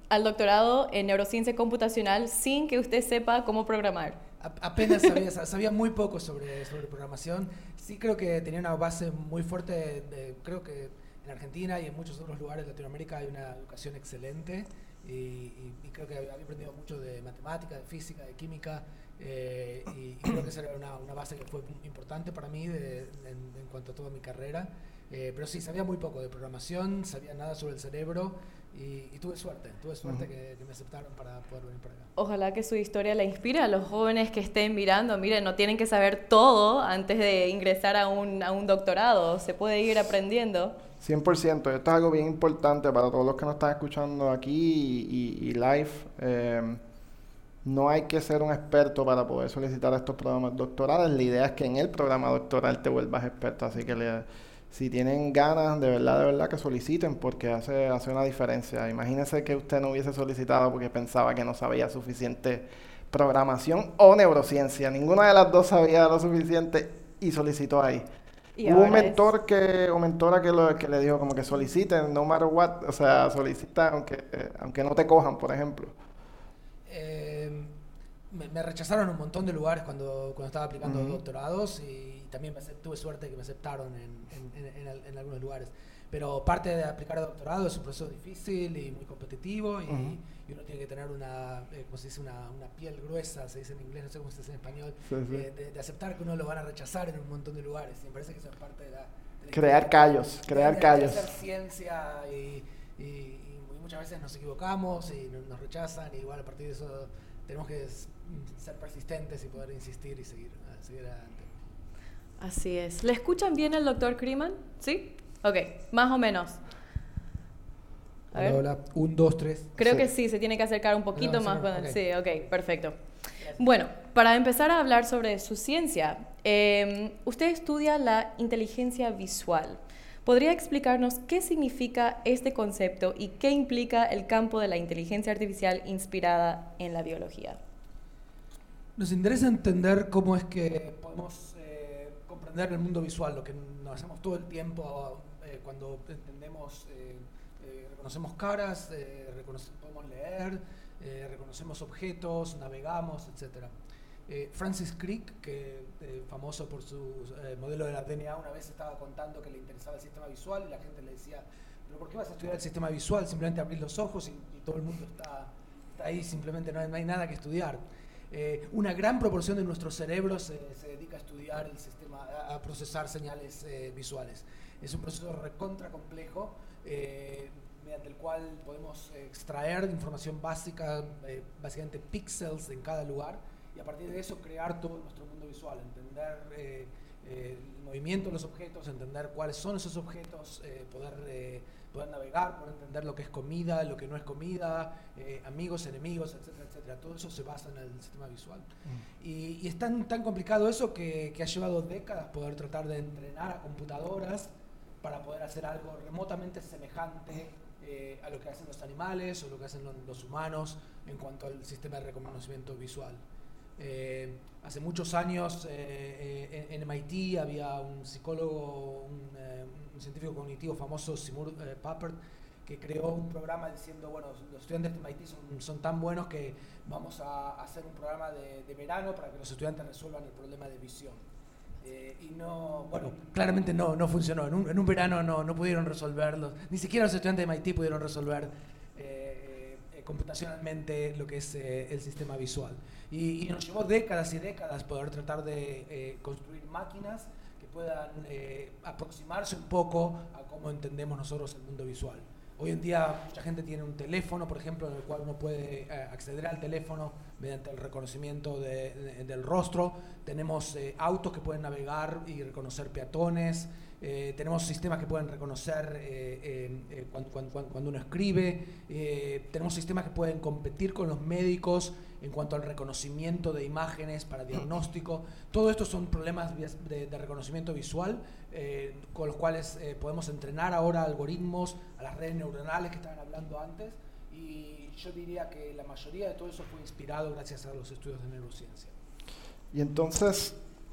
al doctorado en neurociencia computacional sin que usted sepa cómo programar? A- apenas sabía, sabía muy poco sobre, sobre programación. Sí creo que tenía una base muy fuerte. De, de- creo que en Argentina y en muchos otros lugares de Latinoamérica hay una educación excelente. Y, y, y creo que había aprendido mucho de matemática, de física, de química. Eh, y, y creo que esa era una, una base que fue importante para mí de, en, en cuanto a toda mi carrera. Eh, pero sí, sabía muy poco de programación, sabía nada sobre el cerebro y, y tuve suerte, tuve suerte uh-huh. que, que me aceptaron para poder venir para acá. Ojalá que su historia la inspire a los jóvenes que estén mirando. Miren, no tienen que saber todo antes de ingresar a un, a un doctorado, se puede ir aprendiendo. cien por ciento, esto es algo bien importante para todos los que nos están escuchando aquí y, y, y live. Eh, no hay que ser un experto para poder solicitar estos programas doctorales. La idea es que en el programa doctoral te vuelvas experto, así que le, si tienen ganas, de verdad, de verdad que soliciten porque hace, hace una diferencia. Imagínense que usted no hubiese solicitado porque pensaba que no sabía suficiente programación o neurociencia. Ninguna de las dos sabía lo suficiente y solicitó ahí. Y hubo un mentor es... que, o mentora que, lo, que le dijo como que soliciten, no matter what, o sea, solicita aunque, eh, aunque no te cojan, por ejemplo. Eh, me, me rechazaron un montón de lugares cuando, cuando estaba aplicando uh-huh. doctorados y también me, tuve suerte que me aceptaron en, en, en, en, en algunos lugares. Pero parte de aplicar a doctorado es un proceso difícil y muy competitivo y, uh-huh. y uno tiene que tener una, eh, como se dice, una, una piel gruesa, se dice en inglés, no sé cómo se dice en español, sí, sí. Eh, de, de aceptar que uno lo van a rechazar en un montón de lugares. Y me parece que eso es parte de la... De la crear de, callos, crear de, callos. De hacer ciencia y, y, y muchas veces nos equivocamos y nos rechazan y igual a partir de eso tenemos que ser persistentes y poder insistir y seguir, seguir adelante. Así es. ¿Le escuchan bien el doctor Kreeman? ¿Sí? Ok, más o menos. A hola, hola. Un, dos, tres. Creo sí. que sí, se tiene que acercar un poquito no, más. Con... Okay. Sí, ok, perfecto. Gracias. Bueno, para empezar a hablar sobre su ciencia, eh, usted estudia la inteligencia visual. ¿Podría explicarnos qué significa este concepto y qué implica el campo de la inteligencia artificial inspirada en la biología? Nos interesa entender cómo es que podemos eh, comprender el mundo visual, lo que nos hacemos todo el tiempo eh, cuando entendemos, eh, eh, reconocemos caras, eh, reconoce, podemos leer, eh, reconocemos objetos, navegamos, etcétera. Eh, Francis Crick, que eh, famoso por su eh, modelo de la D N A, una vez estaba contando que le interesaba el sistema visual y la gente le decía, ¿pero por qué vas a estudiar el sistema visual? Simplemente abrís los ojos y, y todo el mundo está, está ahí, simplemente no hay, no hay nada que estudiar. Eh, una gran proporción de nuestro cerebro se, se dedica a estudiar el sistema, a, a procesar señales eh, visuales. Es un proceso recontra complejo, eh, mediante el cual podemos extraer información básica, eh, básicamente píxeles en cada lugar, y a partir de eso crear todo nuestro mundo visual, entender eh, eh, el movimiento de los objetos, entender cuáles son esos objetos, eh, poder, eh, poder navegar, poder entender lo que es comida, lo que no es comida, eh, amigos, enemigos, etcétera, etcétera. Todo eso se basa en el sistema visual. Mm. Y, y es tan, tan complicado eso que, que ha llevado décadas poder tratar de entrenar a computadoras para poder hacer algo remotamente semejante eh, a lo que hacen los animales o lo que hacen los, los humanos en cuanto al sistema de reconocimiento visual. Eh, hace muchos años eh, eh, en M I T había un psicólogo, un, eh, un científico cognitivo famoso, Seymour eh, Papert, que creó un programa diciendo, bueno, los estudiantes de M I T son, son tan buenos que vamos a hacer un programa de, de verano para que los estudiantes resuelvan el problema de visión. Eh, y no, bueno, claramente no, no funcionó. En un, en un verano no, no pudieron resolverlo, ni siquiera los estudiantes de M I T pudieron resolver eh, eh, computacionalmente lo que es eh, el sistema visual. Y, y nos llevó décadas y décadas poder tratar de eh, construir máquinas que puedan eh, aproximarse un poco a cómo entendemos nosotros el mundo visual. Hoy en día mucha gente tiene un teléfono, por ejemplo, en el cual uno puede eh, acceder al teléfono mediante el reconocimiento de, de, del rostro. Tenemos eh, autos que pueden navegar y reconocer peatones. Eh, tenemos sistemas que pueden reconocer eh, eh, eh, cuando, cuando, cuando uno escribe. Eh, tenemos sistemas que pueden competir con los médicos en cuanto al reconocimiento de imágenes para diagnóstico. Todo esto son problemas de, de reconocimiento visual eh, con los cuales eh, podemos entrenar ahora algoritmos, a las redes neuronales que estaban hablando antes, y yo diría que la mayoría de todo eso fue inspirado gracias a los estudios de neurociencia. Y entonces,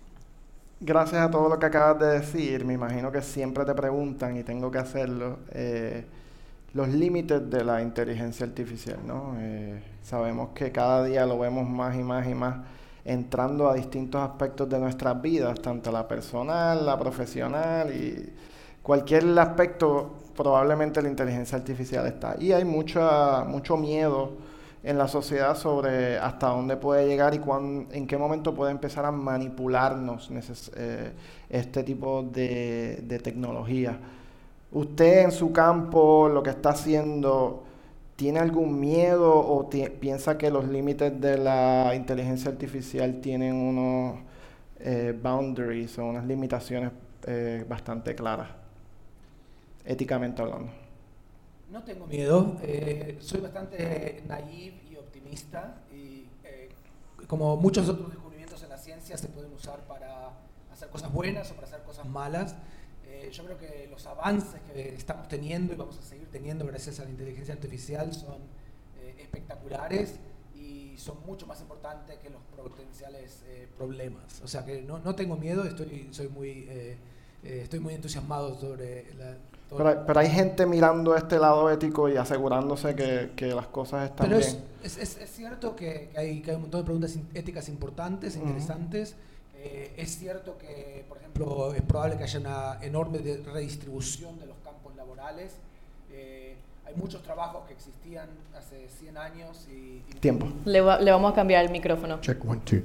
gracias a todo lo que acabas de decir, me imagino que siempre te preguntan, y tengo que hacerlo, eh, los límites de la inteligencia artificial, ¿no? Eh, sabemos que cada día lo vemos más y más y más entrando a distintos aspectos de nuestras vidas, tanto la personal, la profesional y cualquier aspecto, probablemente la inteligencia artificial está. Y hay mucha, mucho miedo en la sociedad sobre hasta dónde puede llegar y cuán, en qué momento puede empezar a manipularnos neces- eh, este tipo de, de tecnología. ¿Usted en su campo, lo que está haciendo, tiene algún miedo o ti- piensa que los límites de la inteligencia artificial tienen unos eh, boundaries o unas limitaciones eh, bastante claras, éticamente hablando? No tengo miedo, eh, soy bastante naive y optimista y eh, como muchos otros descubrimientos en la ciencia se pueden usar para hacer cosas buenas o para hacer cosas malas. Eh, yo creo que los avances que estamos teniendo y vamos a seguir teniendo gracias a la inteligencia artificial son eh, espectaculares y son mucho más importantes que los potenciales eh, problemas. O sea que no, no tengo miedo, estoy, soy muy, eh, eh, estoy muy entusiasmado sobre la... Pero hay, pero hay gente mirando este lado ético y asegurándose que, que las cosas están Pero bien. es, es, es cierto que, que, hay, que hay un montón de preguntas éticas importantes, interesantes. Uh-huh. Eh, es cierto que, por ejemplo, es probable que haya una enorme de redistribución de los campos laborales. Eh, hay muchos trabajos que existían hace cien años y... y Tiempo. Le, va, le vamos a cambiar el micrófono. Check one, two.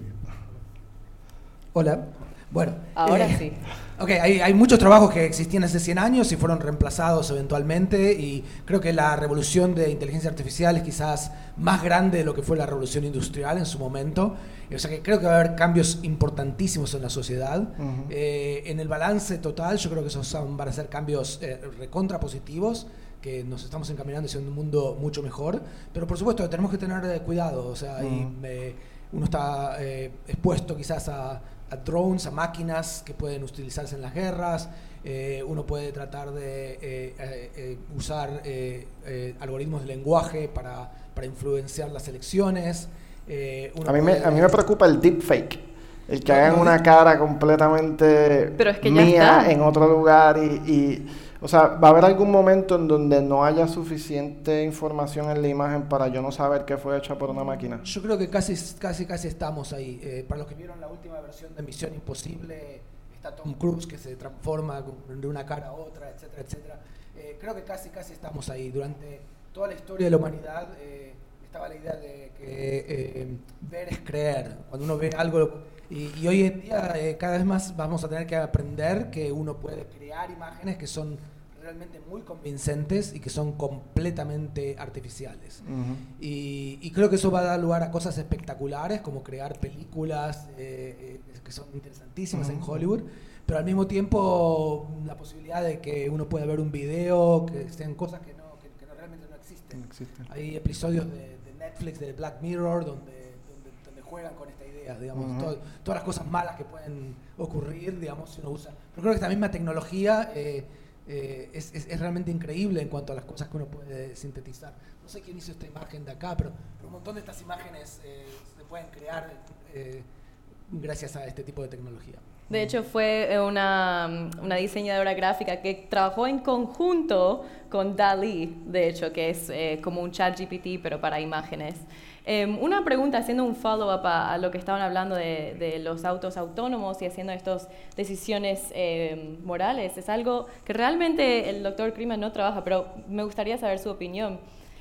Hola. Bueno. Ahora eh, sí. Ok, hay, hay muchos trabajos que existían hace cien años y fueron reemplazados eventualmente y creo que la revolución de inteligencia artificial es quizás más grande de lo que fue la revolución industrial en su momento. O sea que creo que va a haber cambios importantísimos en la sociedad. Uh-huh. Eh, en el balance total yo creo que esos son, van a ser cambios eh, recontra positivos, que nos estamos encaminando hacia un mundo mucho mejor. Pero por supuesto tenemos que tener cuidado. O sea, uh-huh. y, eh, uno está eh, expuesto quizás a... a drones, a máquinas que pueden utilizarse en las guerras, eh, uno puede tratar de eh, eh, usar eh, eh, algoritmos de lenguaje para, para influenciar las elecciones. Eh, uno a, mí puede... me, a mí me preocupa el deepfake, el que no, hagan no, una cara completamente pero es que mía ya está. en otro lugar y, y o sea, va a haber algún momento en donde no haya suficiente información en la imagen para yo no saber que fue hecha por una máquina. Yo creo que casi, casi, casi estamos ahí. Eh, para los que vieron la última versión de Misión Imposible, está Tom Cruise que se transforma de una cara a otra, etcétera, etcétera. Eh, creo que casi, casi estamos ahí. Durante toda la historia de la humanidad eh, estaba la idea de que eh, ver es creer. Cuando uno ve algo... Y, y hoy en día eh, cada vez más vamos a tener que aprender que uno puede crear imágenes que son realmente muy convincentes y que son completamente artificiales. Uh-huh. y, y creo que eso va a dar lugar a cosas espectaculares como crear películas eh, eh, que son interesantísimas uh-huh. en Hollywood, pero al mismo tiempo la posibilidad de que uno pueda ver un video, que sean cosas que, no, que, que no, realmente no existen. No existen. Hay episodios de, de Netflix, de Black Mirror, donde, donde, donde juegan con esta idea, digamos, uh-huh. todo, todas las cosas malas que pueden ocurrir, digamos, si uno usa. Pero creo que esta misma tecnología eh, eh, es, es, es realmente increíble en cuanto a las cosas que uno puede sintetizar. No sé quién hizo esta imagen de acá, pero, pero un montón de estas imágenes eh, se pueden crear eh, gracias a este tipo de tecnología. De hecho, fue una, una diseñadora gráfica que trabajó en conjunto con DALL-E, de hecho, que es eh, como un chat G P T, pero para imágenes. Eh, una pregunta, haciendo un follow-up a, a lo que estaban hablando de, de los autos autónomos y haciendo estas decisiones eh, morales. Es algo que realmente el doctor Kreeman no trabaja, pero me gustaría saber su opinión.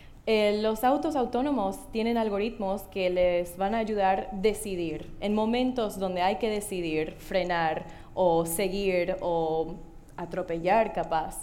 Eh, los autos autónomos tienen algoritmos que les van a ayudar a decidir. En momentos donde hay que decidir, frenar o seguir o atropellar capaz,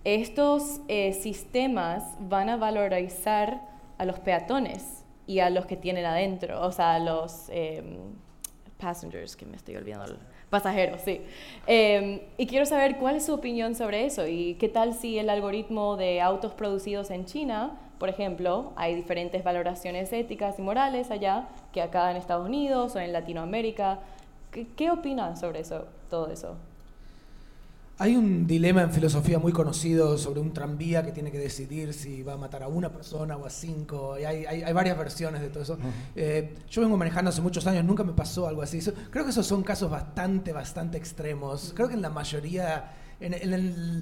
estos eh, sistemas van a valorizar a los peatones y a los que tienen adentro, o sea, a los eh, passengers, que me estoy olvidando, pasajeros, sí. Eh, y quiero saber cuál es su opinión sobre eso y qué tal si el algoritmo de autos producidos en China, por ejemplo, hay diferentes valoraciones éticas y morales allá que acá en Estados Unidos o en Latinoamérica. ¿Qué, qué opinan sobre eso, todo eso? Hay un dilema en filosofía muy conocido sobre un tranvía que tiene que decidir si va a matar a una persona o a cinco. Y hay, hay, hay varias versiones de todo eso. Uh-huh. Eh, yo vengo manejando hace muchos años, nunca me pasó algo así. Eso, creo que esos son casos bastante, bastante extremos. Creo que en la mayoría, en, en el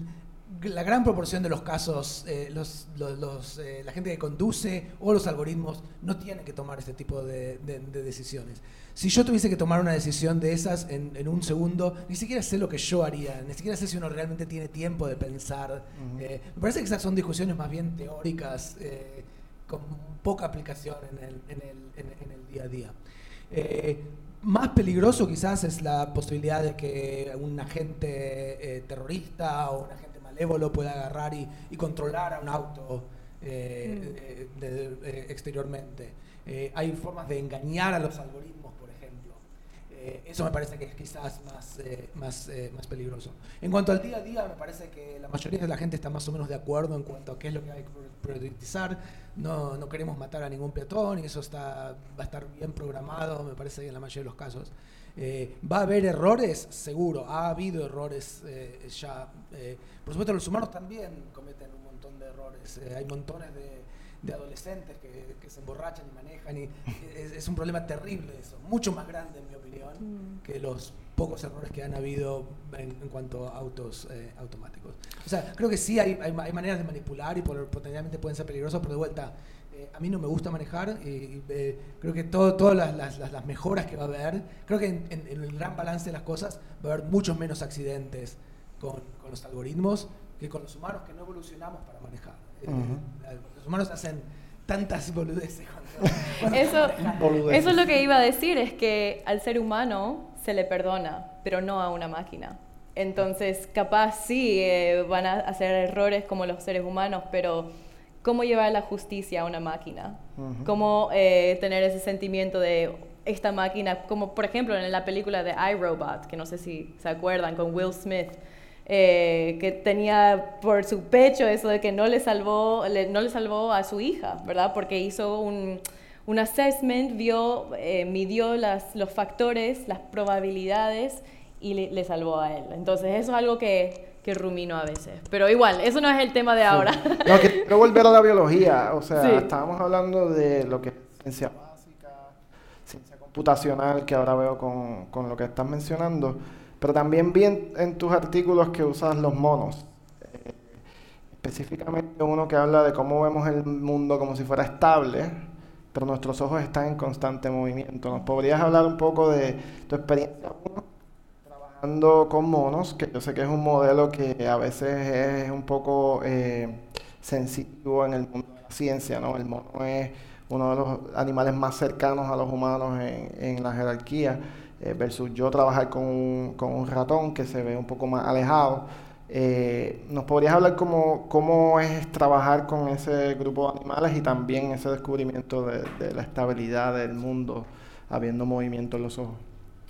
la gran proporción de los casos, eh, los, los, los, eh, la gente que conduce o los algoritmos no tienen que tomar este tipo de, de, de decisiones. Si yo tuviese que tomar una decisión de esas en, en un segundo, ni siquiera sé lo que yo haría, ni siquiera sé si uno realmente tiene tiempo de pensar. Uh-huh. eh, me parece que esas son discusiones más bien teóricas, eh, con poca aplicación en el, en el, en, en el día a día. Eh, Más peligroso quizás es la posibilidad de que un agente eh, terrorista o un agente malévolo pueda agarrar y, y controlar a un auto eh, mm. de, de, de, exteriormente. Eh, hay formas de engañar a los algoritmos, por ejemplo. Eh, eso me parece que es quizás más, eh, más, eh, más peligroso. En cuanto al día a día, me parece que la mayoría de la gente está más o menos de acuerdo en cuanto a qué es lo que hay que priorizar. No, no queremos matar a ningún peatón y eso está, va a estar bien programado, me parece que en la mayoría de los casos. Eh, ¿Va a haber errores? Seguro, ha habido errores eh, ya. Eh, por supuesto, los humanos también cometen un montón de errores. Eh, hay montones de, de adolescentes que, que se emborrachan y manejan y es, es un problema terrible eso, mucho más grande en mi opinión mm. que los pocos errores que han habido en, en cuanto a autos eh, automáticos. O sea, creo que sí hay, hay, hay maneras de manipular y por, potencialmente pueden ser peligrosos, pero de vuelta, eh, a mí no me gusta manejar y, y eh, creo que todo, todas las, las, las mejoras que va a haber, creo que en, en, en el gran balance de las cosas va a haber muchos menos accidentes con, con los algoritmos que con los humanos que no evolucionamos para manejar. Uh-huh. Eh, los humanos hacen tantas boludeces. Cuando, cuando eso, boludeces. Eso es lo que iba a decir, es que al ser humano se le perdona, pero no a una máquina. Entonces, capaz sí eh, van a hacer errores como los seres humanos, pero ¿cómo llevar la justicia a una máquina? Uh-huh. ¿Cómo eh, tener ese sentimiento de esta máquina? Como por ejemplo en la película de iRobot, que no sé si se acuerdan, con Will Smith, eh, que tenía por su pecho eso de que no le salvó, le, no le salvó a su hija, ¿verdad? Porque hizo un... un assessment, vio, eh, midió las, los factores, las probabilidades y le, le salvó a él. Entonces eso es algo que, que rumino a veces. Pero igual, eso no es el tema de sí. ahora. No, que quiero volver a la biología. O sea, sí. estábamos hablando de lo que es ciencia básica, ciencia computacional, que ahora veo con, con lo que estás mencionando. Pero también vi en, en tus artículos que usas los monos. Eh, específicamente uno que habla de cómo vemos el mundo como si fuera estable, pero nuestros ojos están en constante movimiento. ¿Nos podrías hablar un poco de tu experiencia trabajando con monos? Que yo sé que es un modelo que a veces es un poco eh, sensitivo en el mundo de la ciencia, ¿no? El mono es uno de los animales más cercanos a los humanos en, en la jerarquía, eh, versus yo trabajar con un, con un ratón que se ve un poco más alejado. Eh, ¿Nos podrías hablar cómo, cómo es trabajar con ese grupo de animales y también ese descubrimiento de, de la estabilidad del mundo habiendo movimiento en los ojos?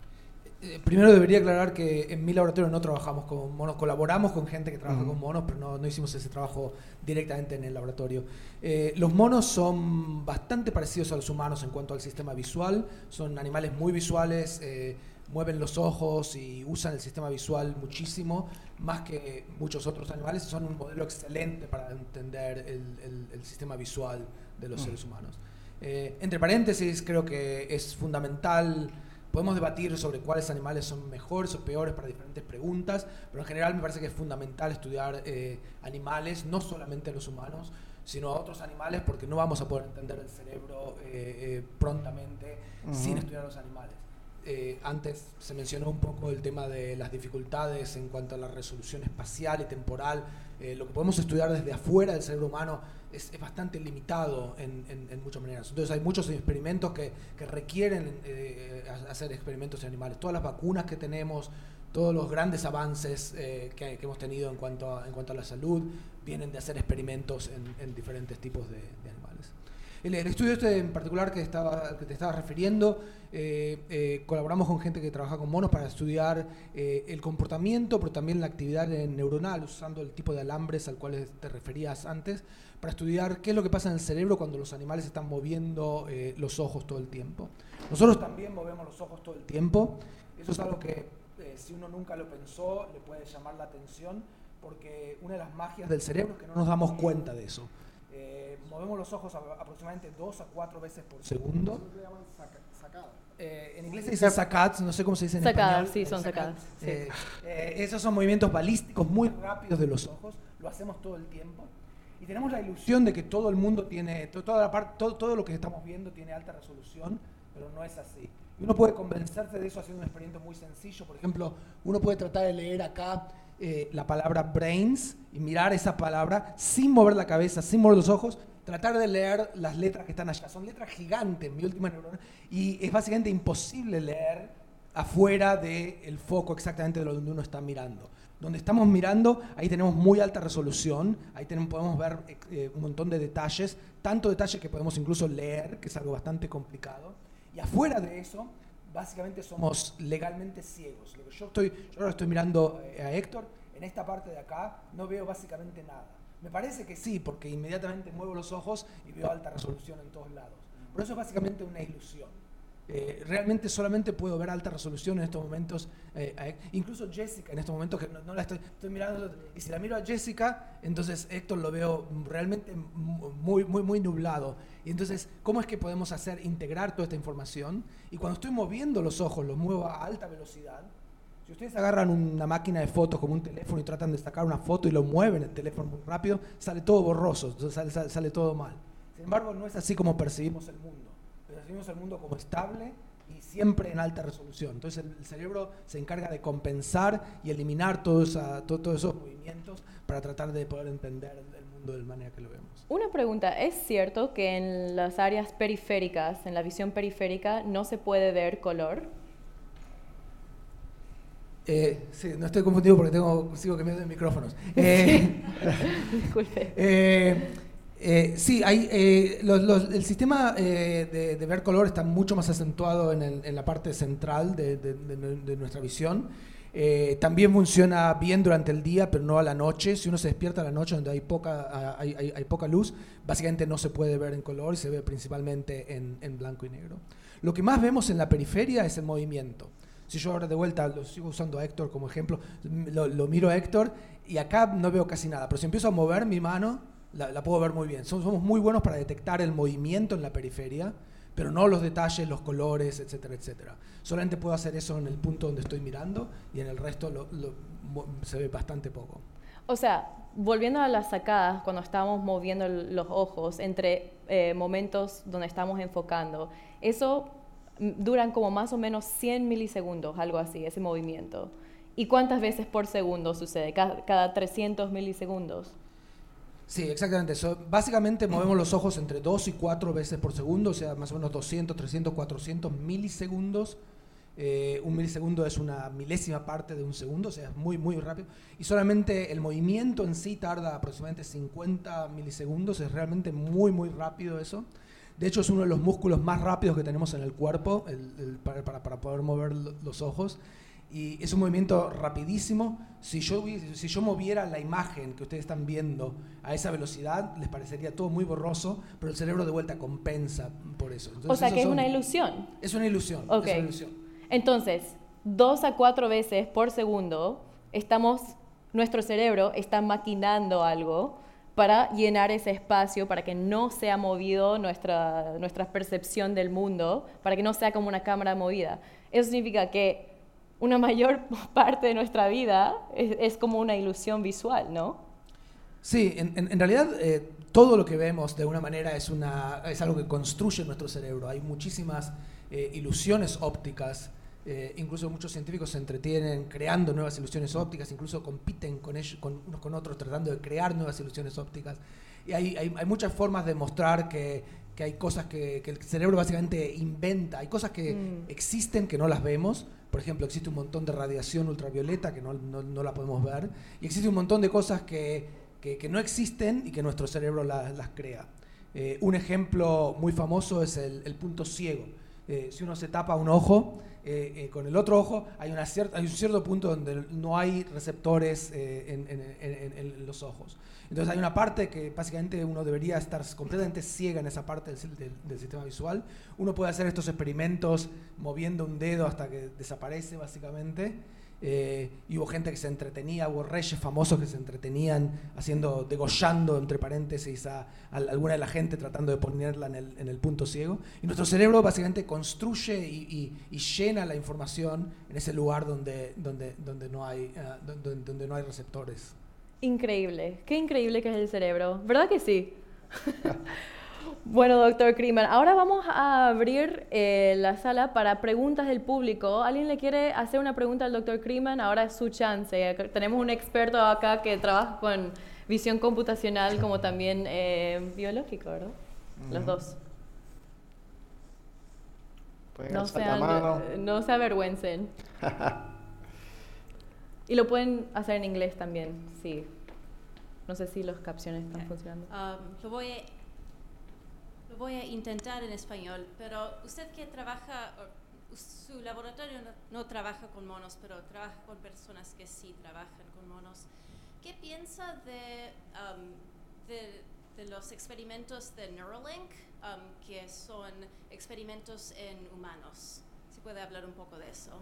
Eh, primero debería aclarar que en mi laboratorio no trabajamos con monos, colaboramos con gente que trabaja uh-huh. con monos, pero no, no hicimos ese trabajo directamente en el laboratorio. Eh, los monos son bastante parecidos a los humanos en cuanto al sistema visual, son animales muy visuales, eh, mueven los ojos y usan el sistema visual muchísimo, más que muchos otros animales. Son un modelo excelente para entender el, el, el sistema visual de los uh-huh. seres humanos. Eh, entre paréntesis, creo que es fundamental. Podemos debatir sobre cuáles animales son mejores o peores para diferentes preguntas, pero en general me parece que es fundamental estudiar eh, animales, no solamente los humanos, sino a otros animales, porque no vamos a poder entender el cerebro eh, eh, prontamente uh-huh. sin estudiar los animales. Eh, antes se mencionó un poco el tema de las dificultades en cuanto a la resolución espacial y temporal. Eh, lo que podemos estudiar desde afuera del cerebro humano es, es bastante limitado en, en, en muchas maneras. Entonces hay muchos experimentos que, que requieren eh, hacer experimentos en animales. Todas las vacunas que tenemos, todos los grandes avances eh, que, que hemos tenido en cuanto, a, en cuanto a la salud, vienen de hacer experimentos en, en diferentes tipos de, de animales. El, el estudio este en particular que, estaba, que te estaba refiriendo, eh, eh, colaboramos con gente que trabaja con monos para estudiar eh, el comportamiento, pero también la actividad neuronal, usando el tipo de alambres al cual te referías antes, para estudiar qué es lo que pasa en el cerebro cuando los animales están moviendo eh, los ojos todo el tiempo. Nosotros también movemos los ojos todo el tiempo. Eso es algo que eh, si uno nunca lo pensó, le puede llamar la atención, porque una de las magias del cerebro es que no nos damos cuenta de eso. Eh, movemos los ojos a, aproximadamente dos a cuatro veces por segundo. Eh, en inglés se dice saccades, no sé cómo se dice en sacadas, español. Sí, son sacadas. Sí. Eh, eh, esos son movimientos balísticos muy rápidos de los ojos. lo hacemos todo el tiempo. Y tenemos la ilusión de que todo el mundo tiene, toda la parte, todo, todo lo que estamos viendo tiene alta resolución, pero no es así. Y uno puede convencerse de eso haciendo un experimento muy sencillo. Por ejemplo, uno puede tratar de leer acá eh, la palabra brains y mirar esa palabra sin mover la cabeza, sin mover los ojos, tratar de leer las letras que están allá. Son letras gigantes, mi última neurona, y es básicamente imposible leer afuera del foco exactamente de donde uno está mirando. Donde estamos mirando, ahí tenemos muy alta resolución, ahí tenemos, podemos ver eh, un montón de detalles, tanto detalles que podemos incluso leer, que es algo bastante complicado. Y afuera de eso, básicamente somos legalmente ciegos. Lo que yo, estoy, yo ahora estoy mirando a Héctor, en esta parte de acá no veo básicamente nada. Me parece que sí, porque inmediatamente muevo los ojos y veo alta resolución en todos lados. Por eso es básicamente una ilusión. Eh, realmente solamente puedo ver alta resolución en estos momentos, eh, eh, incluso Jessica en estos momentos que no, no la estoy, estoy mirando, y si la miro a Jessica, entonces Héctor lo veo realmente muy, muy, muy nublado. Y entonces, ¿cómo es que podemos hacer integrar toda esta información? Y cuando estoy moviendo los ojos, los muevo a alta velocidad. Si ustedes agarran una máquina de fotos como un teléfono y tratan de sacar una foto y lo mueven el teléfono muy rápido, sale todo borroso, sale, sale, sale todo mal. Sin embargo, no es así como percibimos el mundo. Percibimos el mundo como estable y siempre en alta resolución. Entonces el, el cerebro se encarga de compensar y eliminar todos, esa, todo, todos esos movimientos para tratar de poder entender el, el mundo de la manera que lo vemos. Una pregunta, ¿es cierto que en las áreas periféricas, en la visión periférica, no se puede ver color? Eh, sí, no estoy confundido porque tengo, sigo cambiando de micrófonos. Eh, Disculpe. Eh, Eh, sí, hay, eh, los, los, el sistema eh, de, de ver color está mucho más acentuado en, el, en la parte central de, de, de, de nuestra visión. Eh, también funciona bien durante el día, pero no a la noche. Si uno se despierta a la noche donde hay poca, hay, hay, hay poca luz, básicamente no se puede ver en color y se ve principalmente en, en blanco y negro. Lo que más vemos en la periferia es el movimiento. Si yo ahora de vuelta lo sigo usando a Héctor como ejemplo, lo, lo miro a Héctor y acá no veo casi nada, pero si empiezo a mover mi mano, La, la puedo ver muy bien. Somos muy buenos para detectar el movimiento en la periferia, pero no los detalles, los colores, etcétera, etcétera. Solamente puedo hacer eso en el punto donde estoy mirando y en el resto lo, lo, se ve bastante poco. O sea, volviendo a las sacadas, cuando estamos moviendo los ojos entre eh, momentos donde estamos enfocando, eso duran como más o menos cien milisegundos, algo así, ese movimiento. ¿Y cuántas veces por segundo sucede? ¿Cada, cada trescientos milisegundos? Sí, exactamente. So, básicamente movemos los ojos entre dos y cuatro veces por segundo, o sea, más o menos doscientos, trescientos, cuatrocientos milisegundos. Eh, un milisegundo es una milésima parte de un segundo, o sea, es muy, muy rápido. Y solamente el movimiento en sí tarda aproximadamente cincuenta milisegundos, es realmente muy, muy rápido eso. De hecho, es uno de los músculos más rápidos que tenemos en el cuerpo el, el, para, para, para poder mover los ojos. Y es un movimiento rapidísimo. Si yo, si yo moviera la imagen que ustedes están viendo a esa velocidad, les parecería todo muy borroso, pero el cerebro de vuelta compensa por eso. Entonces, o sea, que es son, una ilusión. Es una ilusión. Okay. Es una ilusión. Entonces, dos a cuatro veces por segundo, estamos, nuestro cerebro está maquinando algo para llenar ese espacio, para que no sea movido nuestra, nuestra percepción del mundo, para que no sea como una cámara movida. Eso significa que una mayor parte de nuestra vida es, es como una ilusión visual, ¿no? Sí, en, en, en realidad eh, todo lo que vemos de una manera es, una, es algo que construye nuestro cerebro. Hay muchísimas eh, ilusiones ópticas, eh, incluso muchos científicos se entretienen creando nuevas ilusiones ópticas, incluso compiten con ellos, con unos con otros tratando de crear nuevas ilusiones ópticas. Y hay, hay, hay muchas formas de mostrar que, que hay cosas que, que el cerebro básicamente inventa, hay cosas que mm. existen que no las vemos. Por ejemplo, existe un montón de radiación ultravioleta que no, no, no la podemos ver, y existe un montón de cosas que, que, que no existen y que nuestro cerebro la, las crea. Eh, un ejemplo muy famoso es el, el punto ciego. Eh, si uno se tapa un ojo, eh, eh, con el otro ojo hay, una cierta, hay un cierto punto donde no hay receptores eh, en, en, en, en los ojos. Entonces hay una parte que básicamente uno debería estar completamente ciega en esa parte del, del, del sistema visual. Uno puede hacer estos experimentos moviendo un dedo hasta que desaparece básicamente. Eh, y hubo gente que se entretenía, hubo reyes famosos que se entretenían haciendo, degollando entre paréntesis a, a alguna de la gente tratando de ponerla en el, en el punto ciego. Y nuestro cerebro básicamente construye y, y, y llena la información en ese lugar donde, donde, donde, no, hay, uh, donde, donde no hay receptores. Increíble, qué increíble que es el cerebro, ¿verdad que sí? Bueno, doctor Kreeman, ahora vamos a abrir eh, la sala para preguntas del público. ¿Alguien le quiere hacer una pregunta al doctor Kreeman? Ahora es su chance. Tenemos un experto acá que trabaja con visión computacional como también eh, biológico, ¿verdad? Uh-huh. Los dos. No, sean, no se avergüencen. Y lo pueden hacer en inglés también, sí. No sé si las capciones están okay. funcionando. Um, lo voy a... Voy a intentar en español, pero usted que trabaja, su laboratorio no, no trabaja con monos, pero trabaja con personas que sí trabajan con monos. ¿Qué piensa de, um, de, de los experimentos de Neuralink, um, que son experimentos en humanos? ¿Se puede hablar un poco de eso?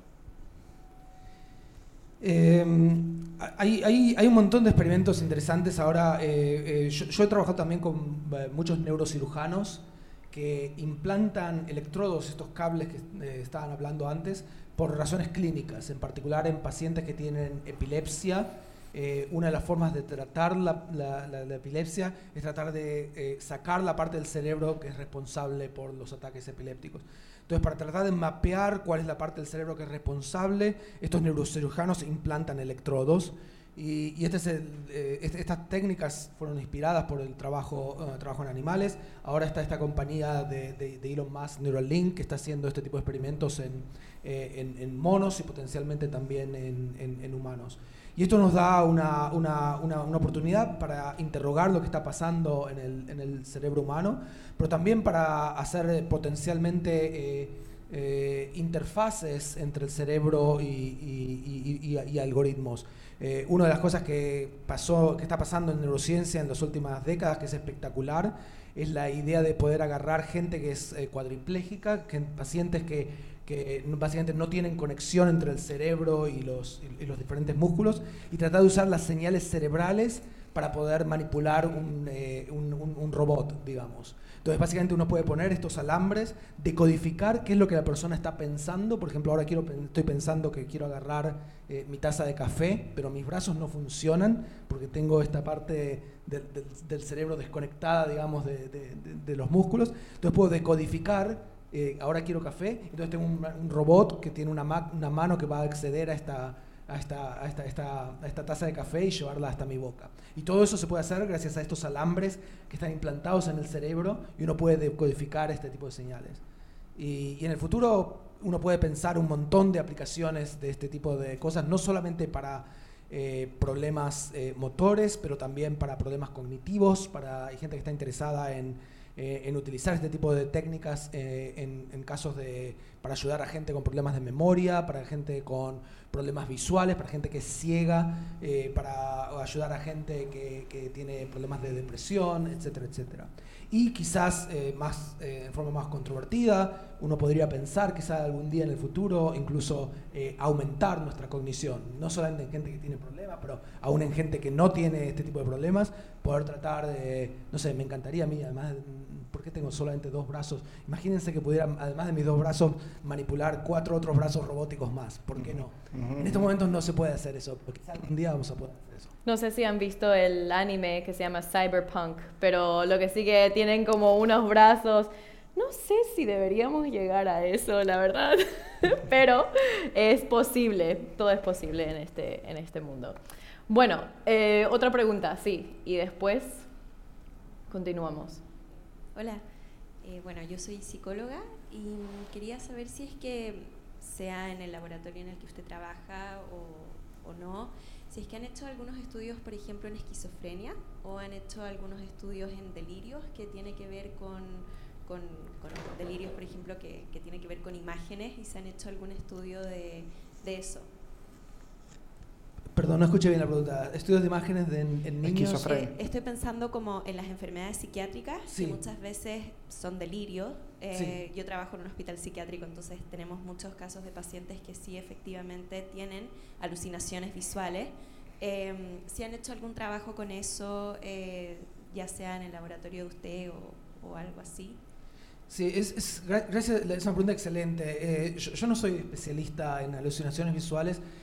Eh, hay, hay, hay un montón de experimentos interesantes. Ahora, eh, eh, yo, yo he trabajado también con eh, muchos neurocirujanos que implantan electrodos, estos cables que eh, estaban hablando antes, por razones clínicas, en particular en pacientes que tienen epilepsia. Eh, una de las formas de tratar la, la, la, la epilepsia es tratar de eh, sacar la parte del cerebro que es responsable por los ataques epilépticos. Entonces, para tratar de mapear cuál es la parte del cerebro que es responsable, estos neurocirujanos implantan electrodos. Y, y este es el, eh, este, estas técnicas fueron inspiradas por el trabajo, uh, trabajo en animales. Ahora está esta compañía de, de, de Elon Musk, Neuralink, que está haciendo este tipo de experimentos en, eh, en, en monos y potencialmente también en, en, en humanos. Y esto nos da una, una, una, una oportunidad para interrogar lo que está pasando en el, en el cerebro humano, pero también para hacer potencialmente eh, eh, interfaces entre el cerebro y, y, y, y, y algoritmos. Eh, una de las cosas que, pasó, que está pasando en neurociencia en las últimas décadas, que es espectacular, es la idea de poder agarrar gente que es eh, cuadriplégica, que, pacientes que que básicamente no tienen conexión entre el cerebro y los, y los diferentes músculos, y tratar de usar las señales cerebrales para poder manipular un, eh, un, un, un robot, digamos. Entonces, básicamente uno puede poner estos alambres, decodificar qué es lo que la persona está pensando. Por ejemplo, ahora quiero, estoy pensando que quiero agarrar eh, mi taza de café, pero mis brazos no funcionan porque tengo esta parte del, del, del cerebro desconectada, digamos, de, de, de, de los músculos. Entonces puedo decodificar. Eh, ahora quiero café, entonces tengo un, un robot que tiene una, ma una mano que va a acceder a esta, a, esta, a, esta, esta, a esta taza de café y llevarla hasta mi boca. Y todo eso se puede hacer gracias a estos alambres que están implantados en el cerebro, y uno puede decodificar este tipo de señales. Y, y en el futuro uno puede pensar un montón de aplicaciones de este tipo de cosas, no solamente para eh, problemas eh, motores, pero también para problemas cognitivos. Para, hay gente que está interesada en Eh, en utilizar este tipo de técnicas eh, en, en casos de, para ayudar a gente con problemas de memoria, para gente con problemas visuales, para gente que es ciega, eh, para ayudar a gente que, que tiene problemas de depresión, etcétera, etcétera. Y quizás eh, más, eh, en forma más controvertida, uno podría pensar quizás algún día en el futuro incluso eh, aumentar nuestra cognición, no solamente en gente que tiene problemas, pero aún en gente que no tiene este tipo de problemas, poder tratar de, no sé, me encantaría a mí, además, ¿por qué tengo solamente dos brazos? Imagínense que pudiera, además de mis dos brazos, manipular cuatro otros brazos robóticos más, ¿por qué no? Uh-huh. En estos momentos no se puede hacer eso, pero quizás algún día vamos a poder hacer eso. No sé si han visto el anime que se llama Cyberpunk, pero lo que sí que tienen como unos brazos. No sé si deberíamos llegar a eso, la verdad, pero es posible, todo es posible en este, en este mundo. Bueno, eh, otra pregunta, sí, y después continuamos. Hola, eh, bueno, yo soy psicóloga y quería saber si es que, sea en el laboratorio en el que usted trabaja o, o no, si es que han hecho algunos estudios, por ejemplo, en esquizofrenia, o han hecho algunos estudios en delirios que tiene que ver con, con, con delirios, por ejemplo, que, que tiene que ver con imágenes, y se han hecho algún estudio de, de eso. Perdón, no escuché bien la pregunta. ¿Estudios de imágenes de, en, en niños? Eh, estoy pensando como en las enfermedades psiquiátricas, sí, que muchas veces son delirios. Eh, sí. Yo trabajo en un hospital psiquiátrico, entonces tenemos muchos casos de pacientes que sí efectivamente tienen alucinaciones visuales. Eh, ¿Si han hecho algún trabajo con eso, eh, ya sea en el laboratorio de usted o, o algo así? Sí, es, es, gracias, es una pregunta excelente. Eh, yo, yo no soy especialista en alucinaciones visuales.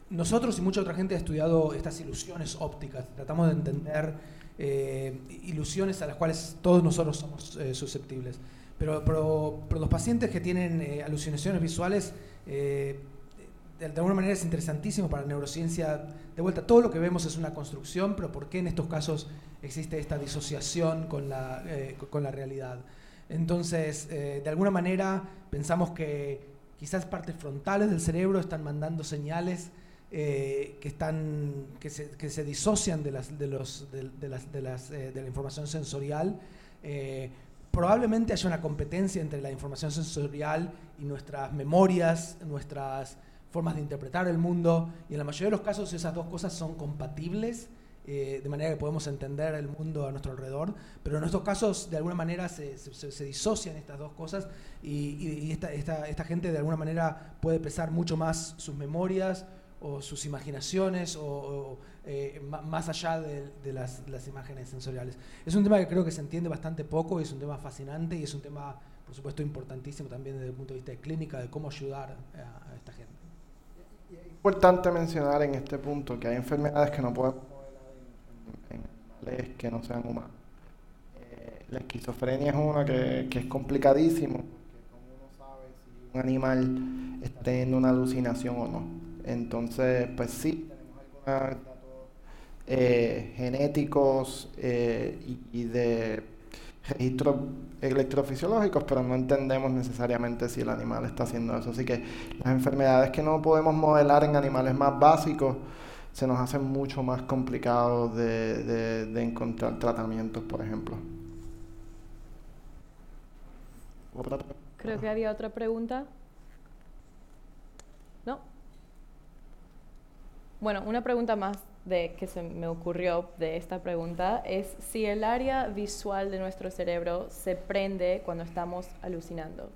nosotros y mucha otra gente ha estudiado estas ilusiones ópticas. Tratamos de entender eh, ilusiones a las cuales todos nosotros somos eh, susceptibles. Pero, pero, pero los pacientes que tienen eh, alucinaciones visuales, eh, de, de alguna manera es interesantísimo para la neurociencia. De vuelta, todo lo que vemos es una construcción, pero ¿por qué en estos casos existe esta disociación con la, eh, con la realidad? Entonces, eh, de alguna manera pensamos que quizás partes frontales del cerebro están mandando señales eh, que, están, que, se, que se disocian de, las, de, los, de, de, las, de, las, eh, de la información sensorial. Eh, probablemente haya una competencia entre la información sensorial y nuestras memorias, nuestras formas de interpretar el mundo, y en la mayoría de los casos esas dos cosas son compatibles, eh, de manera que podemos entender el mundo a nuestro alrededor, pero en estos casos de alguna manera se, se, se disocian estas dos cosas y, y, y esta, esta, esta gente de alguna manera puede pesar mucho más sus memorias o sus imaginaciones o, o eh, más allá de, de las, las imágenes sensoriales. Es un tema que creo que se entiende bastante poco y es un tema fascinante y es un tema, por supuesto, importantísimo también desde el punto de vista de clínica, de cómo ayudar a, a esta gente. Es importante mencionar en este punto que hay enfermedades que no podemos modelar en, en animales que no sean humanos. Eh, la esquizofrenia es una que, que es complicadísimo, porque como uno sabe si un animal está teniendo una alucinación o no. Entonces, pues sí, tenemos algunos datos eh, genéticos eh, y, y de registros electrofisiológicos, pero no entendemos necesariamente si el animal está haciendo eso. Así que las enfermedades que no podemos modelar en animales más básicos se nos hacen mucho más complicados de, de, de encontrar tratamientos, por ejemplo. ¿Otra pregunta? Creo que había otra pregunta. ¿No? Bueno, una pregunta más de que se me ocurrió de esta pregunta es si el área visual de nuestro cerebro se prende cuando estamos alucinando.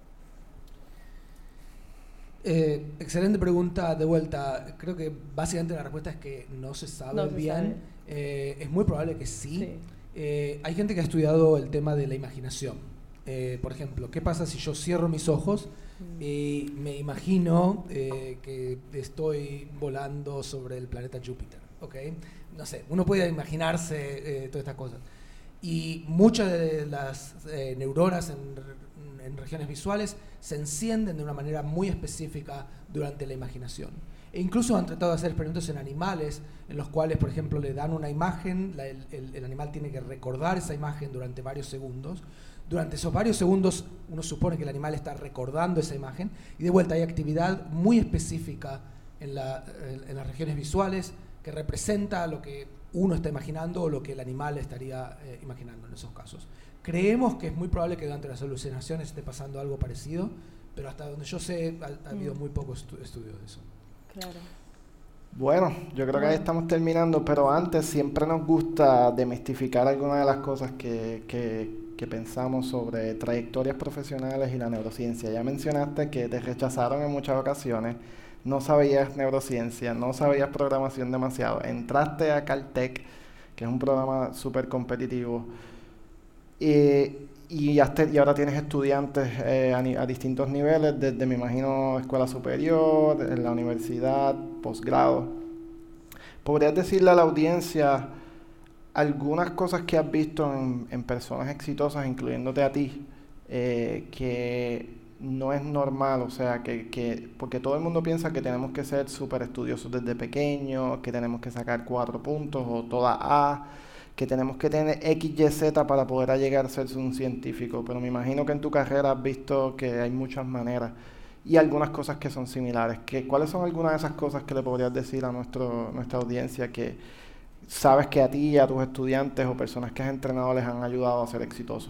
Eh, excelente pregunta de vuelta. Creo que básicamente la respuesta es que no se sabe No se bien. sabe. Eh, es muy probable que sí. Sí. Eh, hay gente que ha estudiado el tema de la imaginación. Eh, por ejemplo, ¿qué pasa si yo cierro mis ojos y me imagino eh, que estoy volando sobre el planeta Júpiter? ¿Okay? No sé, uno puede imaginarse eh, todas estas cosas. Y muchas de las eh, neuronas en, en regiones visuales se encienden de una manera muy específica durante la imaginación. E incluso han tratado de hacer experimentos en animales en los cuales, por ejemplo, le dan una imagen, la, el, el, el animal tiene que recordar esa imagen durante varios segundos. Durante esos varios segundos uno supone que el animal está recordando esa imagen y de vuelta hay actividad muy específica en, la, en, en las regiones visuales que representa lo que uno está imaginando o lo que el animal estaría eh, imaginando en esos casos. Creemos que es muy probable que durante las alucinaciones esté pasando algo parecido, pero hasta donde yo sé ha, ha habido muy pocos estu- estudios de eso. Claro. Bueno, yo creo que ahí estamos terminando, pero antes siempre nos gusta demistificar algunas de las cosas que, que, que pensamos sobre trayectorias profesionales y la neurociencia. Ya mencionaste que te rechazaron en muchas ocasiones, no sabías neurociencia, no sabías programación demasiado, entraste a Caltech, que es un programa súper competitivo, y, y, hasta, y ahora tienes estudiantes eh, a, a distintos niveles, desde, me imagino, escuela superior, en la universidad, posgrado. ¿Podrías decirle a la audiencia algunas cosas que has visto en, en personas exitosas, incluyéndote a ti, eh, que no es normal? O sea, que, que porque todo el mundo piensa que tenemos que ser súper estudiosos desde pequeños, que tenemos que sacar cuatro puntos o toda A, que tenemos que tener X, Y, Z para poder llegar a ser un científico, pero me imagino que en tu carrera has visto que hay muchas maneras y algunas cosas que son similares. ¿Qué, ¿Cuáles son algunas de esas cosas que le podrías decir a nuestro, nuestra audiencia que sabes que a ti y a tus estudiantes o personas que has entrenado les han ayudado a ser exitosos?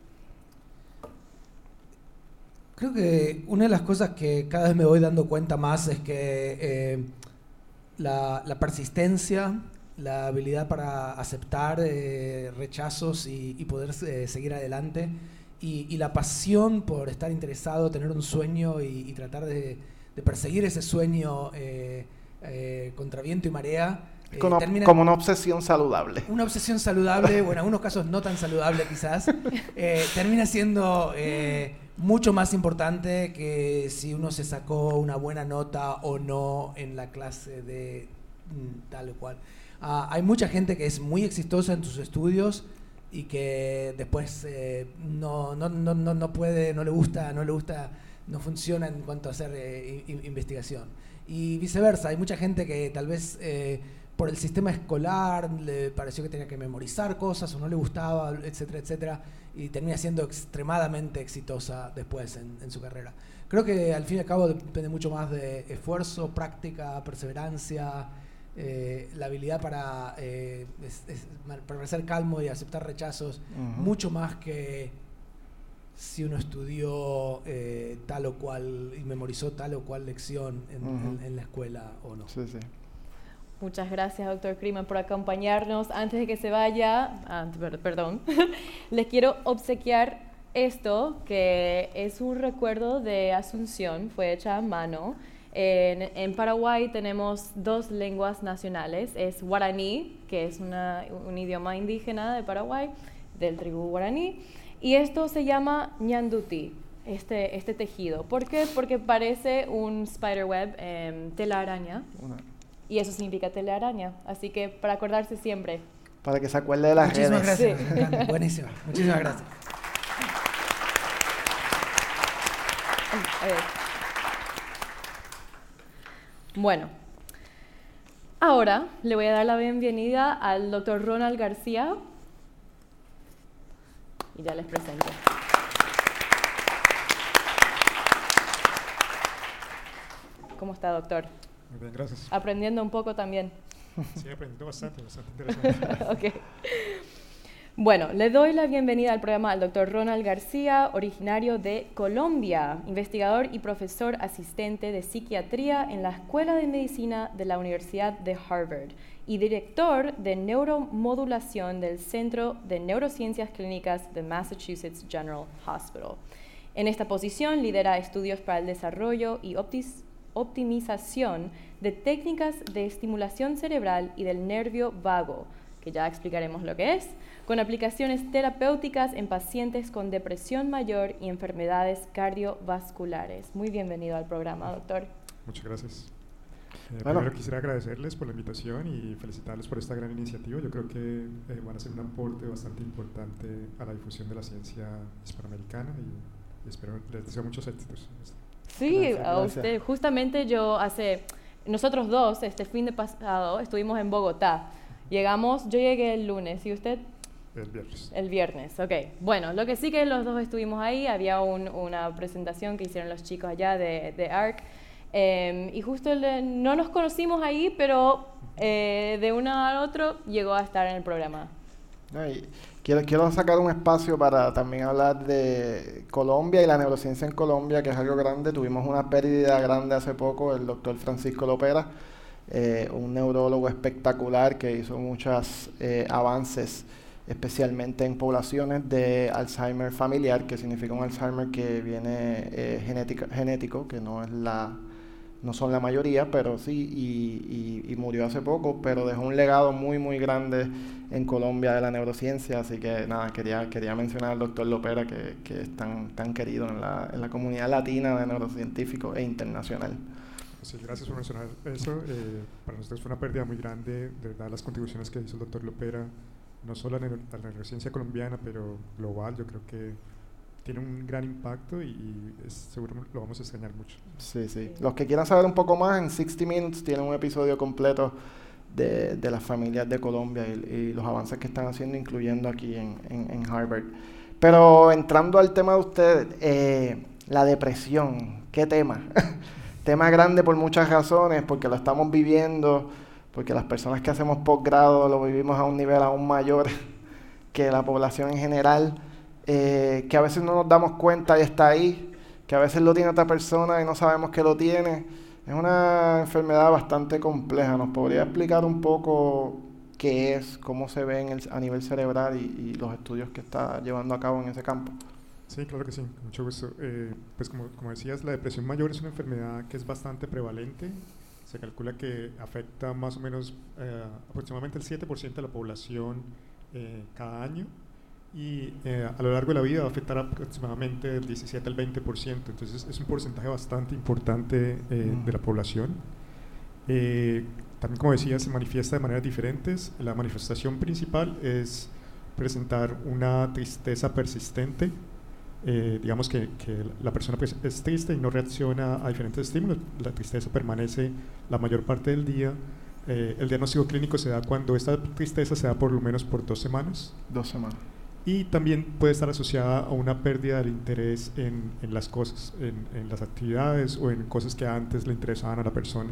Creo que una de las cosas que cada vez me voy dando cuenta más es que eh, la, la persistencia, la habilidad para aceptar eh, rechazos y, y poder eh, seguir adelante y, y la pasión por estar interesado, tener un sueño y, y tratar de, de perseguir ese sueño eh, eh, contra viento y marea. Eh, como, termina, como una obsesión saludable. Una obsesión saludable, bueno, en algunos casos no tan saludable quizás, eh, termina siendo eh, mucho más importante que si uno se sacó una buena nota o no en la clase de mm, tal o cual. Uh, hay mucha gente que es muy exitosa en sus estudios y que después eh, no, no, no, no, no puede, no le gusta, no le gusta, no funciona en cuanto a hacer eh, in, investigación. Y viceversa, hay mucha gente que tal vez eh, por el sistema escolar le pareció que tenía que memorizar cosas o no le gustaba, etcétera, etcétera, y termina siendo extremadamente exitosa después en, en su carrera. Creo que al fin y al cabo depende mucho más de esfuerzo, práctica, perseverancia, eh, la habilidad para eh, es, es, permanecer calmo y aceptar rechazos, uh-huh. mucho más que si uno estudió eh, tal o cual y memorizó tal o cual lección en, uh-huh. en, en la escuela o no. Sí, sí. Muchas gracias, doctor Kreeman, por acompañarnos. Antes de que se vaya, ah, perdón, les quiero obsequiar esto, que es un recuerdo de Asunción, fue hecha a mano. En, en Paraguay tenemos dos lenguas nacionales, es guaraní, que es una, un idioma indígena de Paraguay, del tribu guaraní, y esto se llama ñanduti, este, este tejido. ¿Por qué? Porque parece un spiderweb, eh, tela araña. Una. Y eso significa telaraña, así que para acordarse siempre. Para que se acuerde de las Muchísimas redes. Muchísimas gracias, sí. Buenísimo. Muchísimas gracias. A ver. Bueno, ahora le voy a dar la bienvenida al doctor Ronald García y ya les presento. ¿Cómo está, doctor? Muy bien, gracias. Aprendiendo un poco también. Sí, aprendiendo bastante, bastante interesante. Okay. Bueno, le doy la bienvenida al programa al doctor Ronald García, originario de Colombia, investigador y profesor asistente de psiquiatría en la Escuela de Medicina de la Universidad de Harvard y director de neuromodulación del Centro de Neurociencias Clínicas de Massachusetts General Hospital. En esta posición lidera estudios para el desarrollo y optis optimización de técnicas de estimulación cerebral y del nervio vago, que ya explicaremos lo que es, con aplicaciones terapéuticas en pacientes con depresión mayor y enfermedades cardiovasculares. Muy bienvenido al programa, doctor. Muchas gracias. Eh, bueno. Primero quisiera agradecerles por la invitación y felicitarles por esta gran iniciativa. Yo creo que eh, van a ser un aporte bastante importante a la difusión de la ciencia hispanoamericana y, y espero les deseo muchos éxitos. Sí, Gracias, a gracias. usted. Justamente yo hace, nosotros dos, este fin de pasado, estuvimos en Bogotá. Llegamos, yo llegué el lunes, ¿y usted? El viernes. El viernes, ok. Bueno, lo que sí que los dos estuvimos ahí, había un, una presentación que hicieron los chicos allá de, de A R C, eh, y justo le, no nos conocimos ahí, pero eh, de uno al otro llegó a estar en el programa. Ay, quiero, quiero sacar un espacio para también hablar de Colombia y la neurociencia en Colombia, que es algo grande. Tuvimos una pérdida grande hace poco, el doctor Francisco Lopera, eh, un neurólogo espectacular que hizo muchos eh, avances, especialmente en poblaciones de Alzheimer familiar, que significa un Alzheimer que viene eh, genética, genético, que no es la... no son la mayoría, pero sí, y, y, y murió hace poco, pero dejó un legado muy, muy grande en Colombia de la neurociencia, así que nada, quería, quería mencionar al doctor Lopera, que, que es tan, tan querido en la, en la comunidad latina de neurocientíficos e internacional. Sí, gracias por mencionar eso. Eh, para nosotros fue una pérdida muy grande, de verdad, las contribuciones que hizo el doctor Lopera, no solo a la, a la neurociencia colombiana, pero global. Yo creo que tiene un gran impacto y, y es, seguro lo vamos a extrañar mucho. Sí, sí. Los que quieran saber un poco más, en sesenta Minutes tienen un episodio completo de, de las familias de Colombia y, y los avances que están haciendo, incluyendo aquí en, en, en Harvard. Pero entrando al tema de ustedes, eh, la depresión, ¿qué tema? Tema grande por muchas razones, porque lo estamos viviendo, porque las personas que hacemos posgrado lo vivimos a un nivel aún mayor que la población en general. Eh, que a veces no nos damos cuenta y está ahí, que a veces lo tiene otra persona y no sabemos que lo tiene. Es una enfermedad bastante compleja. ¿Nos podría explicar un poco qué es, cómo se ve en el, a nivel cerebral y, y los estudios que está llevando a cabo en ese campo? Sí, claro que sí, con mucho gusto. Eh, pues como, como decías, la depresión mayor es una enfermedad que es bastante prevalente. Se calcula que afecta más o menos eh, aproximadamente el siete por ciento de la población eh, cada año. y eh, a lo largo de la vida va a afectar aproximadamente del diecisiete al veinte por ciento, entonces es un porcentaje bastante importante eh, mm. de la población. Eh, también, como decía, se manifiesta de maneras diferentes. La manifestación principal es presentar una tristeza persistente, eh, digamos que, que la persona pues, es triste y no reacciona a diferentes estímulos, la tristeza permanece la mayor parte del día. Eh, el diagnóstico clínico se da cuando esta tristeza se da por lo menos por dos semanas. Dos semanas. Y también puede estar asociada a una pérdida del interés en, en las cosas, en, en las actividades o en cosas que antes le interesaban a la persona.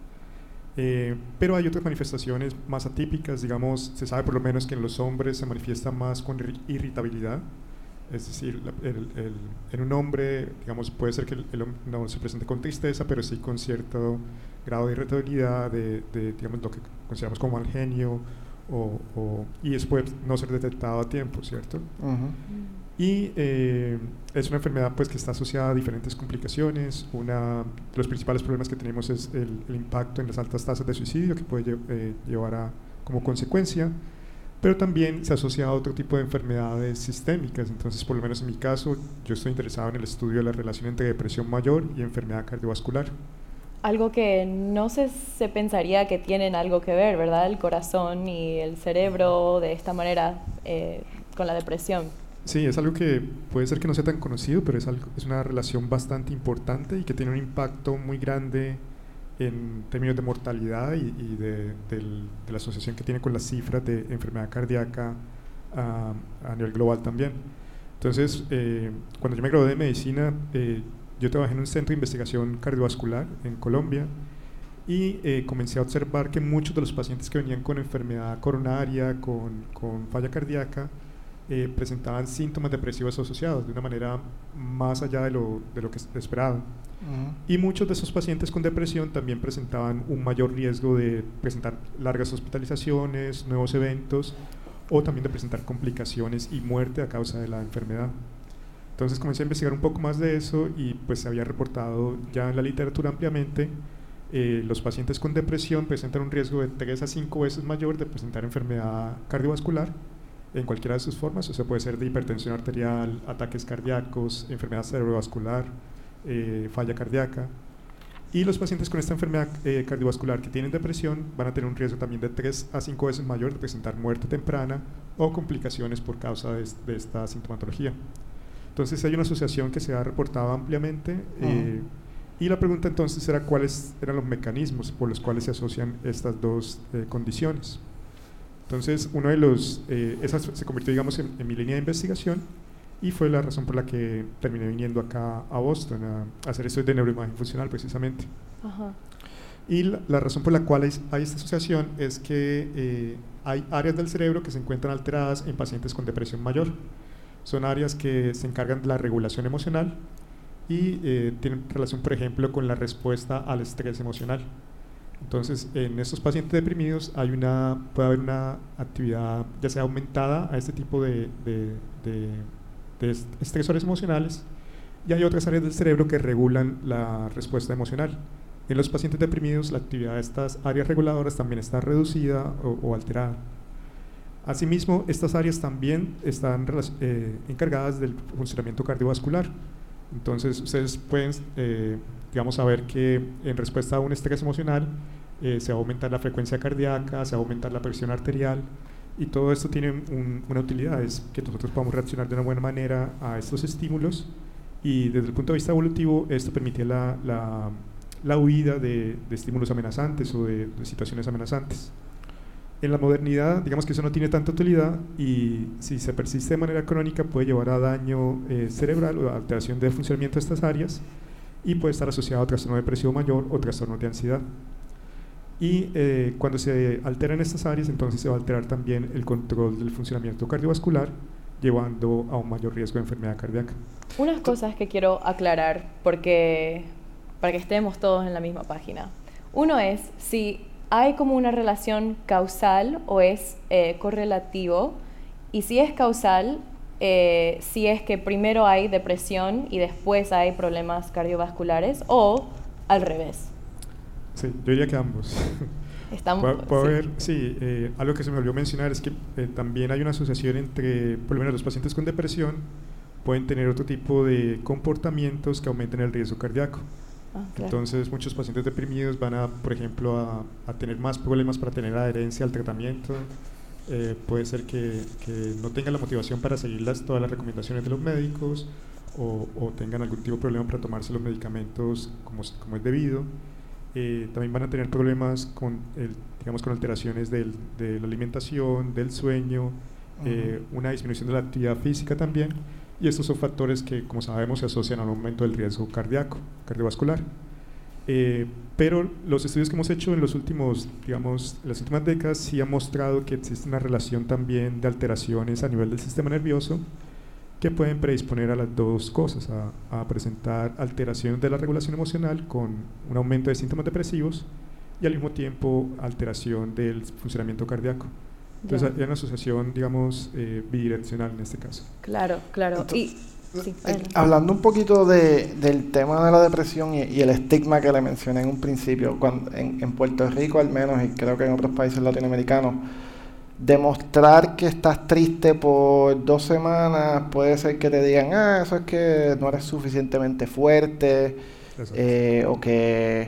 Eh, pero hay otras manifestaciones más atípicas, digamos, se sabe por lo menos que en los hombres se manifiesta más con irritabilidad, es decir, la, el, el, en un hombre, digamos, puede ser que el, el hombre no se presente con tristeza, pero sí con cierto grado de irritabilidad, de, de digamos, lo que consideramos como mal genio, o, o, y eso puede no ser detectado a tiempo, ¿cierto? Uh-huh. Y eh, es una enfermedad pues, que está asociada a diferentes complicaciones. Una de los principales problemas que tenemos es el, el impacto en las altas tasas de suicidio que puede eh, llevar a, como consecuencia, pero también se asocia a otro tipo de enfermedades sistémicas. Entonces, por lo menos en mi caso, yo estoy interesado en el estudio de la relación entre depresión mayor y enfermedad cardiovascular. Algo que no se, se pensaría que tienen algo que ver, ¿verdad? El corazón y el cerebro de esta manera eh, con la depresión. Sí, es algo que puede ser que no sea tan conocido, pero es, algo, es una relación bastante importante y que tiene un impacto muy grande en términos de mortalidad y, y de, del, de la asociación que tiene con las cifras de enfermedad cardíaca uh, a nivel global también. Entonces, eh, cuando yo me gradué de medicina, eh, yo trabajé en un centro de investigación cardiovascular en Colombia y eh, comencé a observar que muchos de los pacientes que venían con enfermedad coronaria, con, con falla cardíaca, Eh, presentaban síntomas depresivos asociados de una manera más allá de lo, de lo que se esperaba. Uh-huh. Y muchos de esos pacientes con depresión también presentaban un mayor riesgo de presentar largas hospitalizaciones, nuevos eventos, o también de presentar complicaciones y muerte a causa de la enfermedad. Entonces comencé a investigar un poco más de eso y pues se había reportado ya en la literatura ampliamente eh, los pacientes con depresión presentan un riesgo de tres a cinco veces mayor de presentar enfermedad cardiovascular en cualquiera de sus formas, o sea, puede ser de hipertensión arterial, ataques cardíacos, enfermedad cerebrovascular, eh, falla cardíaca. Y los pacientes con esta enfermedad eh, cardiovascular que tienen depresión van a tener un riesgo también de tres a cinco veces mayor de presentar muerte temprana o complicaciones por causa de, de esta sintomatología. Entonces hay una asociación que se ha reportado ampliamente eh, uh-huh. y la pregunta entonces era cuáles eran los mecanismos por los cuales se asocian estas dos eh, condiciones. Entonces, uno de los, eh, esa se convirtió, digamos, en, en mi línea de investigación y fue la razón por la que terminé viniendo acá a Boston a, a hacer esto de neuroimagen funcional, precisamente. Ajá. Y la, la razón por la cual hay, hay esta asociación es que eh, hay áreas del cerebro que se encuentran alteradas en pacientes con depresión mayor. Son áreas que se encargan de la regulación emocional y eh, tienen relación, por ejemplo, con la respuesta al estrés emocional. Entonces, en estos pacientes deprimidos hay una, puede haber una actividad ya sea aumentada a este tipo de, de, de, de estresores emocionales y hay otras áreas del cerebro que regulan la respuesta emocional. En los pacientes deprimidos la actividad de estas áreas reguladoras también está reducida o, o alterada. Asimismo, estas áreas también están eh, encargadas del funcionamiento cardiovascular. Entonces, ustedes pueden eh, digamos, saber que en respuesta a un estrés emocional eh, se va a aumentar la frecuencia cardíaca, se va a aumentar la presión arterial y todo esto tiene un, una utilidad, es que nosotros podamos reaccionar de una buena manera a estos estímulos y desde el punto de vista evolutivo esto permite la, la, la huida de, de estímulos amenazantes o de, de situaciones amenazantes. En la modernidad, digamos que eso no tiene tanta utilidad y si se persiste de manera crónica puede llevar a daño eh, cerebral o a alteración del funcionamiento de estas áreas y puede estar asociado a trastorno depresivo mayor o trastorno de ansiedad. Y eh, cuando se alteran estas áreas, entonces se va a alterar también el control del funcionamiento cardiovascular, llevando a un mayor riesgo de enfermedad cardíaca. Unas cosas que quiero aclarar, porque para que estemos todos en la misma página. Uno es si hay como una relación causal o es eh, correlativo, y si es causal, Eh, si es que primero hay depresión y después hay problemas cardiovasculares o al revés. Sí, yo diría que ambos. Estamos, Puedo, puedo sí. ver, sí, eh, algo que se me olvidó mencionar es que eh, también hay una asociación entre, por lo menos los pacientes con depresión pueden tener otro tipo de comportamientos que aumenten el riesgo cardíaco. Ah, claro. Entonces muchos pacientes deprimidos van a, por ejemplo, a, a tener más problemas para tener adherencia al tratamiento. Eh, puede ser que, que no tengan la motivación para seguir las, todas las recomendaciones de los médicos o, o tengan algún tipo de problema para tomarse los medicamentos como, como es debido. Eh, también van a tener problemas con, el, digamos, con alteraciones del, de la alimentación, del sueño, uh-huh. eh, una disminución de la actividad física también. Y estos son factores que, como sabemos, se asocian al aumento del riesgo cardíaco, cardiovascular. Eh, pero los estudios que hemos hecho en los últimos, digamos, en las últimas décadas sí han mostrado que existe una relación también de alteraciones a nivel del sistema nervioso que pueden predisponer a las dos cosas, a, a presentar alteraciones de la regulación emocional con un aumento de síntomas depresivos y al mismo tiempo alteración del funcionamiento cardíaco. Entonces hay una asociación, digamos, eh, bidireccional en este caso. Claro, claro. Entonces, y, sí, eh, hablando un poquito de, del tema de la depresión y, y el estigma que le mencioné en un principio, cuando, en, en Puerto Rico al menos, y creo que en otros países latinoamericanos, demostrar que estás triste por dos semanas puede ser que te digan, ah, eso es que no eres suficientemente fuerte, eh, o que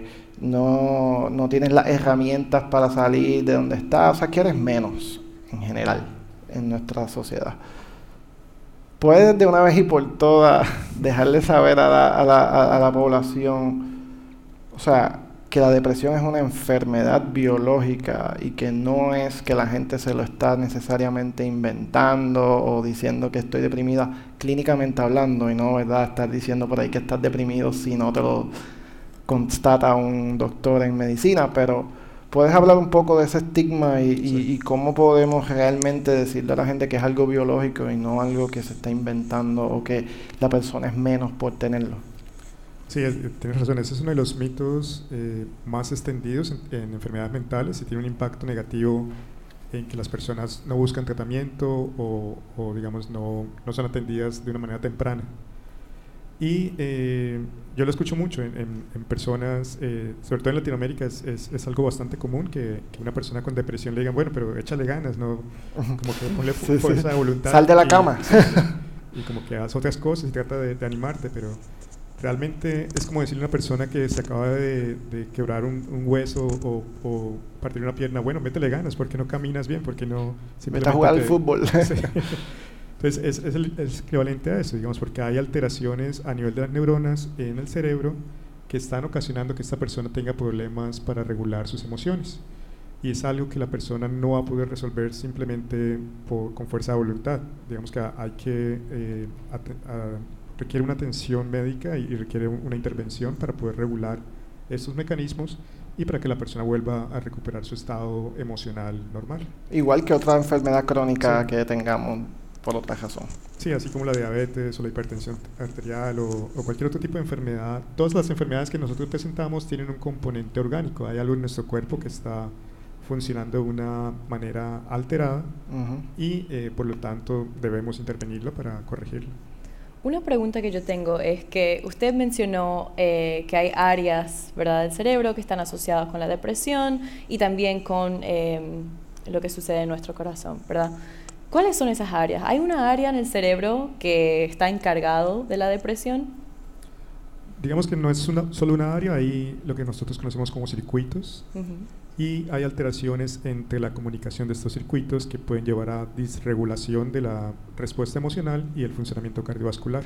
no, no tienes las herramientas para salir de donde estás, o sea, que eres menos en general en nuestra sociedad. Puedes de una vez y por todas dejarle saber a la, a la, a, a la población, o sea, que la depresión es una enfermedad biológica y que no es que la gente se lo está necesariamente inventando o diciendo que estoy deprimida clínicamente hablando, y no, ¿verdad?, estar diciendo por ahí que estás deprimido si no te lo constata un doctor en medicina. Pero ¿puedes hablar un poco de ese estigma y, y, sí. y cómo podemos realmente decirle a la gente que es algo biológico y no algo que se está inventando o que la persona es menos por tenerlo? Sí, tienes razón, ese es uno de los mitos eh, más extendidos en, en enfermedades mentales y tiene un impacto negativo en que las personas no buscan tratamiento o, o digamos, no, no son atendidas de una manera temprana. Y eh, yo lo escucho mucho en, en, en personas, eh, sobre todo en Latinoamérica, es, es, es algo bastante común que, que una persona con depresión le digan, bueno, pero échale ganas, ¿no? Como que ponle sí, fuerza de sí. voluntad. Sal de la y, cama. Y como que haz otras cosas y trata de, de animarte, pero realmente es como decirle a una persona que se acaba de, de quebrar un, un hueso o, o partir una pierna, bueno, métele ganas, ¿por qué no caminas bien? ¿Por qué no vete a jugar te, al fútbol? Sí. Entonces es, es, el, es equivalente a eso, digamos, porque hay alteraciones a nivel de las neuronas en el cerebro que están ocasionando que esta persona tenga problemas para regular sus emociones. Y es algo que la persona no va a poder resolver simplemente por, con fuerza de voluntad. Digamos que hay que eh, a, a, requiere una atención médica y, y requiere una intervención para poder regular estos mecanismos y para que la persona vuelva a recuperar su estado emocional normal. Igual que otra enfermedad crónica sí. que tengamos por otra razón. Sí, así como la diabetes o la hipertensión arterial o, o cualquier otro tipo de enfermedad. Todas las enfermedades que nosotros presentamos tienen un componente orgánico. Hay algo en nuestro cuerpo que está funcionando de una manera alterada uh-huh. y eh, por lo tanto debemos intervenirlo para corregirlo. Una pregunta que yo tengo es que usted mencionó eh, que hay áreas, ¿verdad?, del cerebro que están asociadas con la depresión y también con eh, lo que sucede en nuestro corazón, ¿verdad? ¿Cuáles son esas áreas? ¿Hay una área en el cerebro que está encargado de la depresión? Digamos que no es una, solo una área, hay lo que nosotros conocemos como circuitos uh-huh. y hay alteraciones entre la comunicación de estos circuitos que pueden llevar a disregulación de la respuesta emocional y el funcionamiento cardiovascular.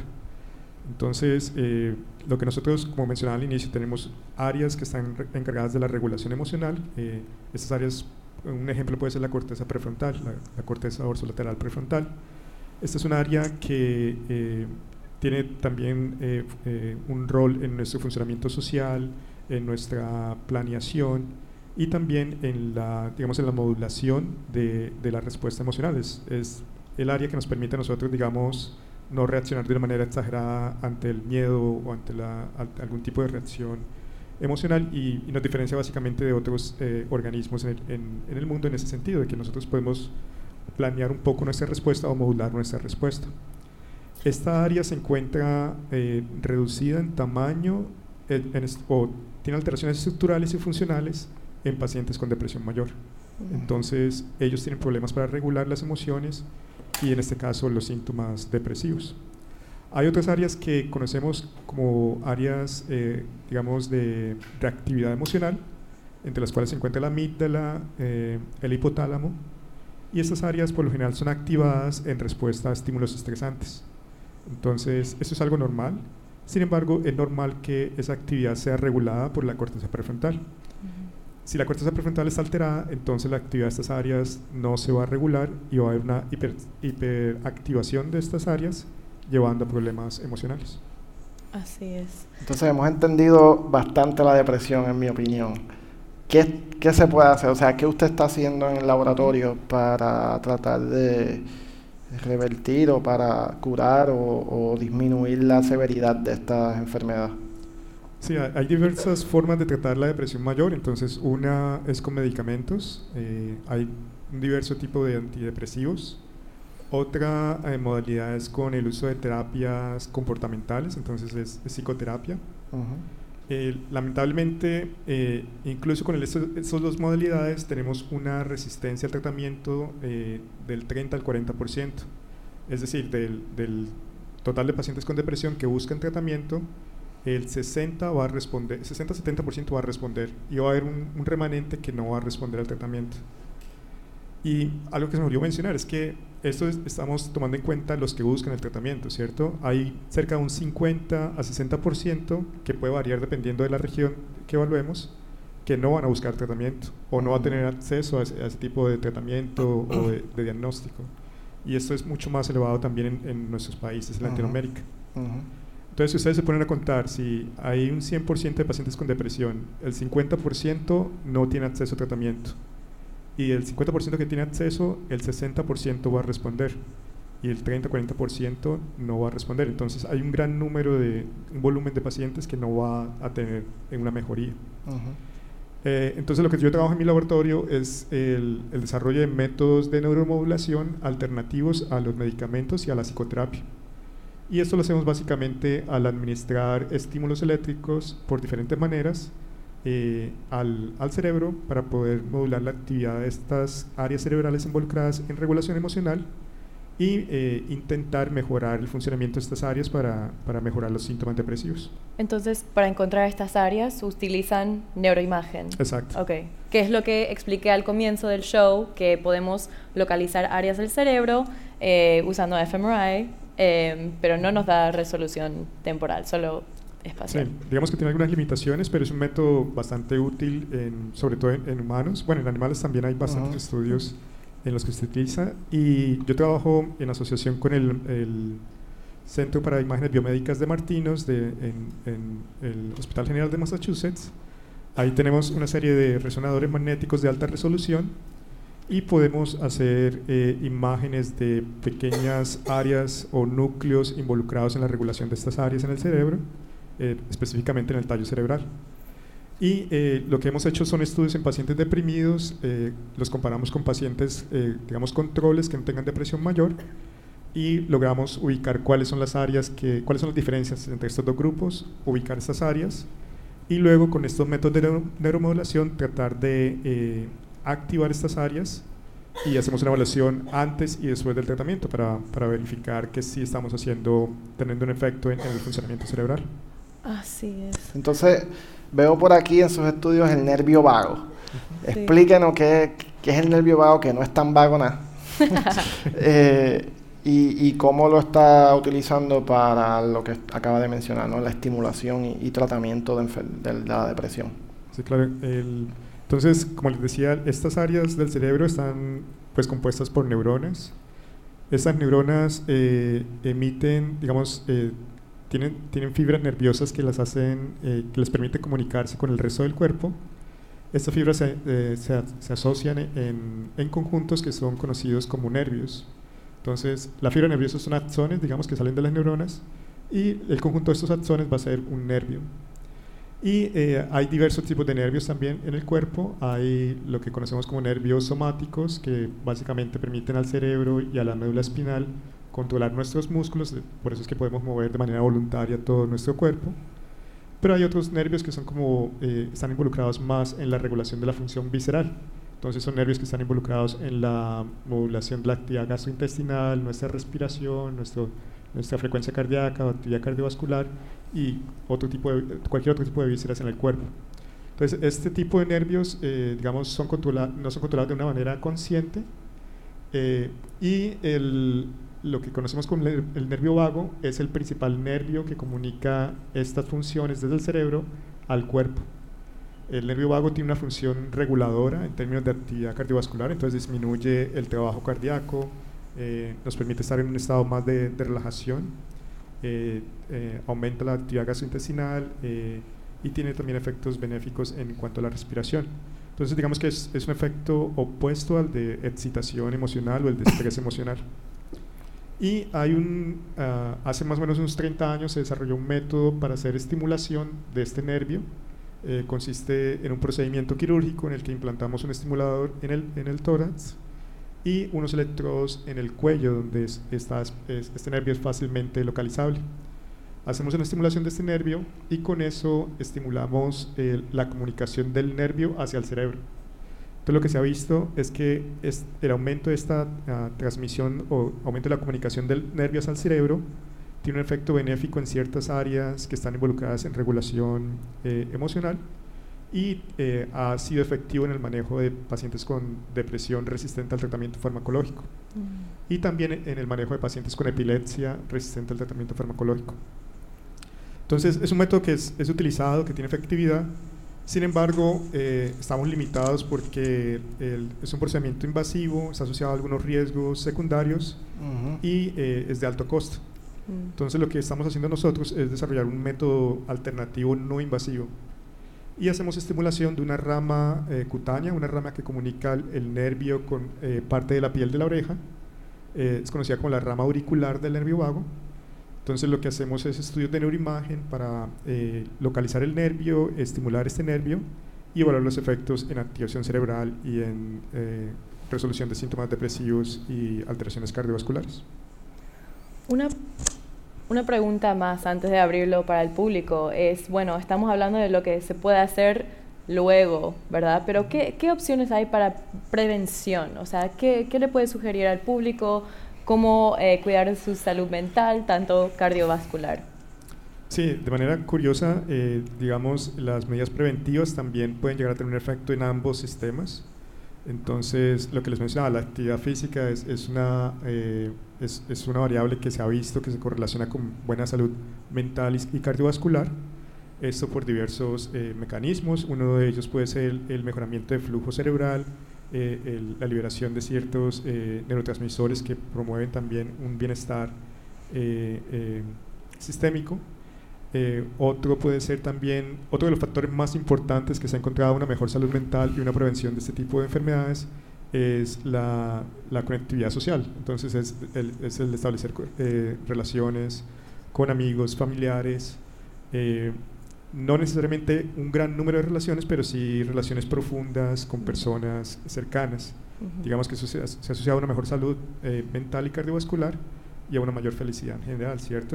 Entonces, eh, lo que nosotros, como mencionaba al inicio, tenemos áreas que están re- encargadas de la regulación emocional. Eh, estas áreas, un ejemplo puede ser la corteza prefrontal, la, la corteza dorsolateral prefrontal. Esta es un área que eh, tiene también eh, eh, un rol en nuestro funcionamiento social, en nuestra planeación y también en la, digamos, en la modulación de, de la respuesta emocional. Es, es el área que nos permite a nosotros, digamos, no reaccionar de una manera exagerada ante el miedo o ante, la, ante algún tipo de reacción emocional y, y nos diferencia básicamente de otros eh, organismos en el, en, en el mundo en ese sentido, de que nosotros podemos planear un poco nuestra respuesta o modular nuestra respuesta. Esta área se encuentra eh, reducida en tamaño en, en, o tiene alteraciones estructurales y funcionales en pacientes con depresión mayor. Entonces, ellos tienen problemas para regular las emociones y en este caso los síntomas depresivos. Hay otras áreas que conocemos como áreas, eh, digamos, de reactividad emocional, entre las cuales se encuentra la amígdala, eh, el hipotálamo, y estas áreas por lo general son activadas en respuesta a estímulos estresantes. Entonces, eso es algo normal. Sin embargo, es normal que esa actividad sea regulada por la corteza prefrontal. Si la corteza prefrontal está alterada, entonces la actividad de estas áreas no se va a regular y va a haber una hiper, hiperactivación de estas áreas, llevando a problemas emocionales. Así es. Entonces hemos entendido bastante la depresión, en mi opinión. ¿Qué, qué se puede hacer? O sea, ¿qué usted está haciendo en el laboratorio para tratar de revertir o para curar o, o disminuir la severidad de estas enfermedades? Sí, hay diversas formas de tratar la depresión mayor. Entonces, una es con medicamentos. Eh, hay un diverso tipo de antidepresivos. Otra eh, modalidad es con el uso de terapias comportamentales, entonces es, es psicoterapia. Uh-huh. Eh, lamentablemente, eh, incluso con esas dos modalidades tenemos una resistencia al tratamiento eh, del treinta al cuarenta por ciento. Es decir, del, del total de pacientes con depresión que buscan tratamiento, el sesenta va a responder, sesenta a setenta por ciento va a responder y va a haber un, un remanente que no va a responder al tratamiento. Y algo que se me olvidó mencionar es que esto es, estamos tomando en cuenta los que buscan el tratamiento, ¿cierto? Hay cerca de un cincuenta a sesenta por ciento que puede variar dependiendo de la región que evaluemos, que no van a buscar tratamiento o no van a tener acceso a ese, a ese tipo de tratamiento o de, de diagnóstico. Y esto es mucho más elevado también en, en nuestros países, en Latinoamérica. Uh-huh. Entonces, si ustedes se ponen a contar, si hay un cien por ciento de pacientes con depresión, el cincuenta por ciento no tiene acceso a tratamiento. Y el cincuenta por ciento que tiene acceso, el sesenta por ciento va a responder y el treinta a cuarenta por ciento no va a responder. Entonces hay un gran número de, un volumen de pacientes que no va a tener una mejoría. Uh-huh. eh, entonces lo que yo trabajo en mi laboratorio es el, el desarrollo de métodos de neuromodulación alternativos a los medicamentos y a la psicoterapia. Y esto lo hacemos básicamente al administrar estímulos eléctricos por diferentes maneras Eh, al, al cerebro para poder modular la actividad de estas áreas cerebrales involucradas en regulación emocional y eh, intentar mejorar el funcionamiento de estas áreas para, para mejorar los síntomas depresivos. Entonces, para encontrar estas áreas, utilizan neuroimagen. Exacto. Okay. ¿Qué es lo que expliqué al comienzo del show? Que podemos localizar áreas del cerebro eh, usando F M R I, eh, pero no nos da resolución temporal, solo espacial. Sí, digamos que tiene algunas limitaciones, pero es un método bastante útil, en, sobre todo en, en humanos. Bueno, en animales también hay bastantes uh-huh. estudios en los que se utiliza. Y yo trabajo en asociación con el, el Centro para Imágenes Biomédicas de Martinos de, en, en el Hospital General de Massachusetts. Ahí tenemos una serie de resonadores magnéticos de alta resolución y podemos hacer eh, imágenes de pequeñas áreas o núcleos involucrados en la regulación de estas áreas en el cerebro. Eh, específicamente en el tallo cerebral. Y eh, lo que hemos hecho son estudios en pacientes deprimidos, eh, los comparamos con pacientes, eh, digamos, controles que no tengan depresión mayor y logramos ubicar cuáles son las áreas, que, cuáles son las diferencias entre estos dos grupos, ubicar estas áreas y luego con estos métodos de neuro neuromodulación tratar de eh, activar estas áreas y hacemos una evaluación antes y después del tratamiento para, para verificar que sí estamos haciendo, teniendo un efecto en, en el funcionamiento cerebral. Así es. Entonces, veo por aquí en sus estudios el nervio vago. Uh-huh. Explíquenos qué, qué es el nervio vago, que no es tan vago nada. eh, y, y cómo lo está utilizando para lo que acaba de mencionar, ¿no? La estimulación y, y tratamiento de, de, de la depresión. Sí, claro. El, entonces, como les decía, estas áreas del cerebro están pues compuestas por neuronas. Estas neuronas eh, emiten, digamos, eh, Tienen, tienen fibras nerviosas que las hacen, eh, que les permite comunicarse con el resto del cuerpo. Estas fibras se, eh, se, se asocian en, en conjuntos que son conocidos como nervios. Entonces, la fibra nerviosa son axones, digamos, que salen de las neuronas, y el conjunto de estos axones va a ser un nervio. Y eh, hay diversos tipos de nervios también en el cuerpo. Hay lo que conocemos como nervios somáticos, que básicamente permiten al cerebro y a la médula espinal controlar nuestros músculos, por eso es que podemos mover de manera voluntaria todo nuestro cuerpo. Pero hay otros nervios que son como, eh, están involucrados más en la regulación de la función visceral. Entonces son nervios que están involucrados en la modulación de la actividad gastrointestinal, nuestra respiración, nuestro, nuestra frecuencia cardíaca, actividad cardiovascular y otro tipo de, cualquier otro tipo de vísceras en el cuerpo. Entonces este tipo de nervios, eh, digamos, son controla- no son controlados de una manera consciente, eh, y el, lo que conocemos como el, el nervio vago es el principal nervio que comunica estas funciones desde el cerebro al cuerpo. El nervio vago tiene una función reguladora en términos de actividad cardiovascular, entonces disminuye el trabajo cardíaco, eh, nos permite estar en un estado más de, de relajación, eh, eh, aumenta la actividad gastrointestinal, eh, y tiene también efectos benéficos en cuanto a la respiración. Entonces digamos que es, es un efecto opuesto al de excitación emocional o el de estrés emocional. Y hay un, uh, hace más o menos unos treinta años se desarrolló un método para hacer estimulación de este nervio. Eh, consiste en un procedimiento quirúrgico en el que implantamos un estimulador en el, en el tórax y unos electrodos en el cuello donde es, está, es, este nervio es fácilmente localizable. Hacemos una estimulación de este nervio y con eso estimulamos eh, la comunicación del nervio hacia el cerebro. Entonces lo que se ha visto es que es el aumento de esta uh, transmisión o aumento de la comunicación del nervio hacia el cerebro tiene un efecto benéfico en ciertas áreas que están involucradas en regulación eh, emocional y eh, ha sido efectivo en el manejo de pacientes con depresión resistente al tratamiento farmacológico mm. y también en el manejo de pacientes con epilepsia resistente al tratamiento farmacológico. Entonces es un método que es, es utilizado, que tiene efectividad, sin embargo eh, estamos limitados porque el, es un procedimiento invasivo, está asociado a algunos riesgos secundarios uh-huh. y eh, es de alto costo. Entonces lo que estamos haciendo nosotros es desarrollar un método alternativo no invasivo y hacemos estimulación de una rama eh, cutánea, una rama que comunica el, el nervio con eh, parte de la piel de la oreja, eh, es conocida como la rama auricular del nervio vago. Entonces lo que hacemos es estudios de neuroimagen para eh, localizar el nervio, estimular este nervio y evaluar los efectos en activación cerebral y en eh, resolución de síntomas depresivos y alteraciones cardiovasculares. Una, una pregunta más antes de abrirlo para el público es, bueno, estamos hablando de lo que se puede hacer luego, ¿verdad? Pero ¿qué, qué opciones hay para prevención? O sea, ¿qué, qué le puede sugerir al público? ¿Cómo eh, cuidar de su salud mental, tanto cardiovascular? Sí, de manera curiosa, eh, digamos, las medidas preventivas también pueden llegar a tener un efecto en ambos sistemas. Entonces, lo que les mencionaba, la actividad física es, es, una, eh, es, es una variable que se ha visto que se correlaciona con buena salud mental y, y cardiovascular. Esto por diversos eh, mecanismos. Uno de ellos puede ser el, el mejoramiento de flujo cerebral, eh, el, la liberación de ciertos eh, neurotransmisores que promueven también un bienestar eh, eh, sistémico. Eh, otro puede ser también, otro de los factores más importantes que se ha encontrado una mejor salud mental y una prevención de este tipo de enfermedades es la, la conectividad social. Entonces es el, es el establecer eh, relaciones con amigos, familiares, eh, no necesariamente un gran número de relaciones, pero sí relaciones profundas con personas cercanas. Uh-huh. Digamos que eso se, se asocia a una mejor salud eh, mental y cardiovascular y a una mayor felicidad en general, ¿cierto?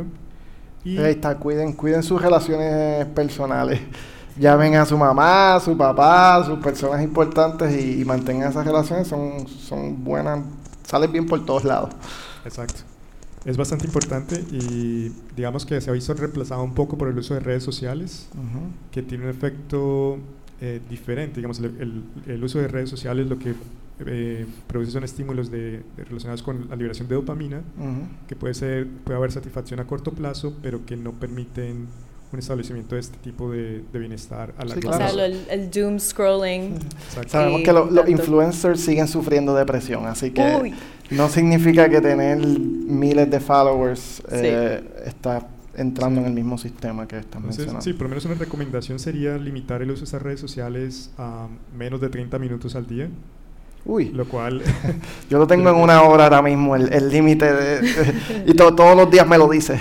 Y ahí está, cuiden, cuiden sus relaciones personales. Llamen a su mamá, a su papá, a sus personas importantes y, y mantengan esas relaciones, son, son buenas, salen bien por todos lados. Exacto. Es bastante importante y digamos que se ha visto reemplazado un poco por el uso de redes sociales, uh-huh. que tiene un efecto eh, diferente. Digamos, el, el, el uso de redes sociales lo que eh, produce son estímulos de, de relacionados con la liberación de dopamina, uh-huh. que puede ser, puede haber satisfacción a corto plazo, pero que no permiten un establecimiento de este tipo de, de bienestar a largo plazo. Sí, claro. O sea, el, el doom scrolling. Exacto. Sabemos que lo, los influencers siguen sufriendo depresión, así que Uy. no significa que tener miles de followers eh, sí. está entrando sí. en el mismo sistema que estás Entonces, mencionando. Sí, por lo menos una recomendación sería limitar el uso de estas redes sociales a menos de treinta minutos al día. Uy, lo cual yo lo tengo en una hora ahora mismo, el límite de, de, y to, todos los días me lo dice.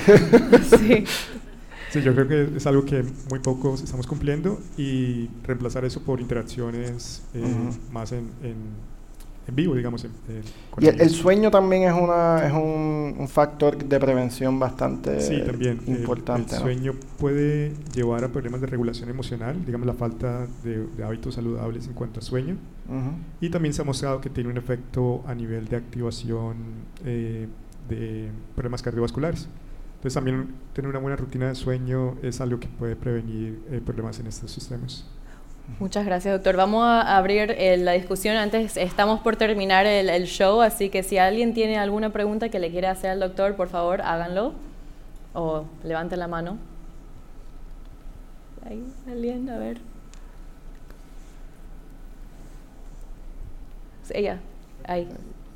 Sí. Sí, yo creo que es algo que muy pocos estamos cumpliendo y reemplazar eso por interacciones eh, uh-huh. más en, en, en vivo, digamos. Eh, con y el, el ellos. sueño también es, una, es un, un factor de prevención bastante sí, también. importante. El, el ¿no? sueño puede llevar a problemas de regulación emocional, digamos la falta de, de hábitos saludables en cuanto a sueño. Uh-huh. Y también se ha mostrado que tiene un efecto a nivel de activación eh, de problemas cardiovasculares. Entonces también tener una buena rutina de sueño es algo que puede prevenir eh, problemas en estos sistemas. Muchas gracias, doctor. Vamos a abrir eh, la discusión. Antes estamos por terminar el, el show, así que si alguien tiene alguna pregunta que le quiera hacer al doctor, por favor, háganlo o levanten la mano. Ahí, alguien, a ver. Sí, ella, ahí.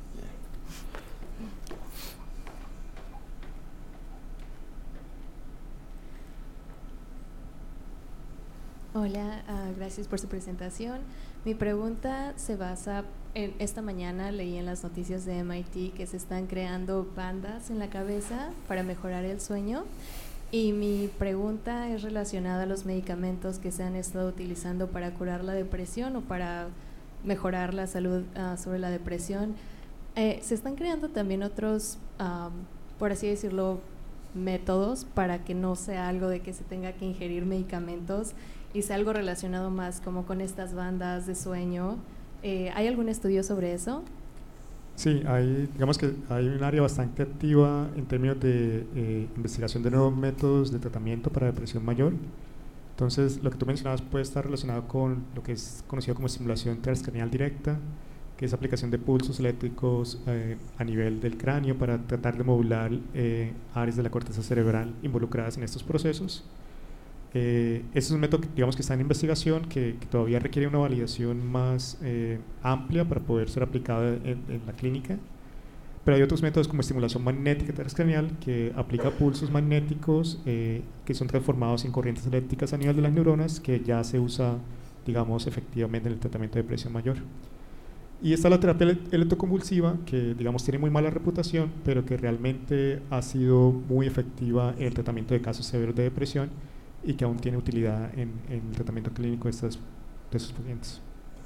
Hola, uh, gracias por su presentación. Mi pregunta se basa en esta mañana leí en las noticias de M I T que se están creando bandas en la cabeza para mejorar el sueño y mi pregunta es relacionada a los medicamentos que se han estado utilizando para curar la depresión o para mejorar la salud uh, sobre la depresión. Eh, se están creando también otros, um, por así decirlo, métodos para que no sea algo de que se tenga que ingerir medicamentos y sea algo relacionado más como con estas bandas de sueño. Eh, ¿Hay algún estudio sobre eso? Sí, hay, digamos que hay un área bastante activa en términos de eh, investigación de nuevos métodos de tratamiento para depresión mayor. Entonces, lo que tú mencionabas puede estar relacionado con lo que es conocido como estimulación transcranial directa, que es aplicación de pulsos eléctricos eh, a nivel del cráneo para tratar de modular eh, áreas de la corteza cerebral involucradas en estos procesos. Eh, ese es un método que, digamos, que está en investigación, que, que todavía requiere una validación más eh, amplia para poder ser aplicado en, en la clínica. Pero hay otros métodos como estimulación magnética transcranial que aplica pulsos magnéticos eh, que son transformados en corrientes eléctricas a nivel de las neuronas, que ya se usa, digamos, efectivamente en el tratamiento de depresión mayor. Y está la terapia electroconvulsiva, que, digamos, tiene muy mala reputación, pero que realmente ha sido muy efectiva en el tratamiento de casos severos de depresión y que aún tiene utilidad en, en el tratamiento clínico de estos, de estos pacientes.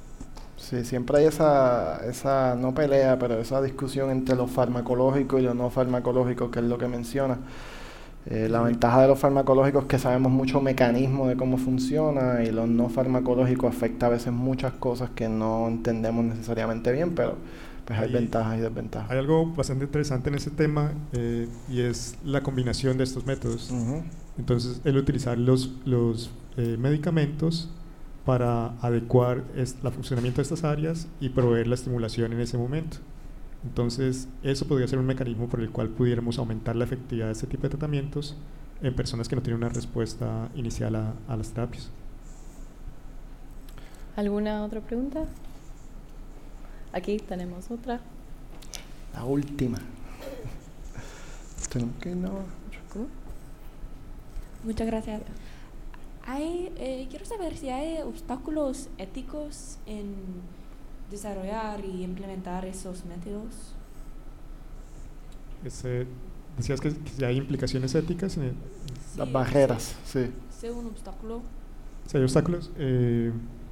Sí, siempre hay esa, esa, no pelea, pero esa discusión entre lo farmacológico y lo no farmacológico, que es lo que menciona. Eh, la ventaja de los farmacológicos es que sabemos mucho mecanismo de cómo funciona y los no farmacológicos afecta a veces muchas cosas que no entendemos necesariamente bien, pero pues hay, hay ventajas y desventajas. Hay algo bastante interesante en ese tema eh, y es la combinación de estos métodos. Uh-huh. Entonces, el utilizar los, los eh, medicamentos para adecuar el funcionamiento de estas áreas y proveer la estimulación en ese momento. Entonces, eso podría ser un mecanismo por el cual pudiéramos aumentar la efectividad de este tipo de tratamientos en personas que no tienen una respuesta inicial a, a las terapias. ¿Alguna otra pregunta? Aquí tenemos otra. La última. que no. Muchas gracias. Hay, eh, quiero saber si hay obstáculos éticos en desarrollar y implementar esos métodos. Ese, decías que, que hay implicaciones éticas en el, sí, las barreras, sí. ¿Es un obstáculo? ¿Sí hay obstáculos? Eh,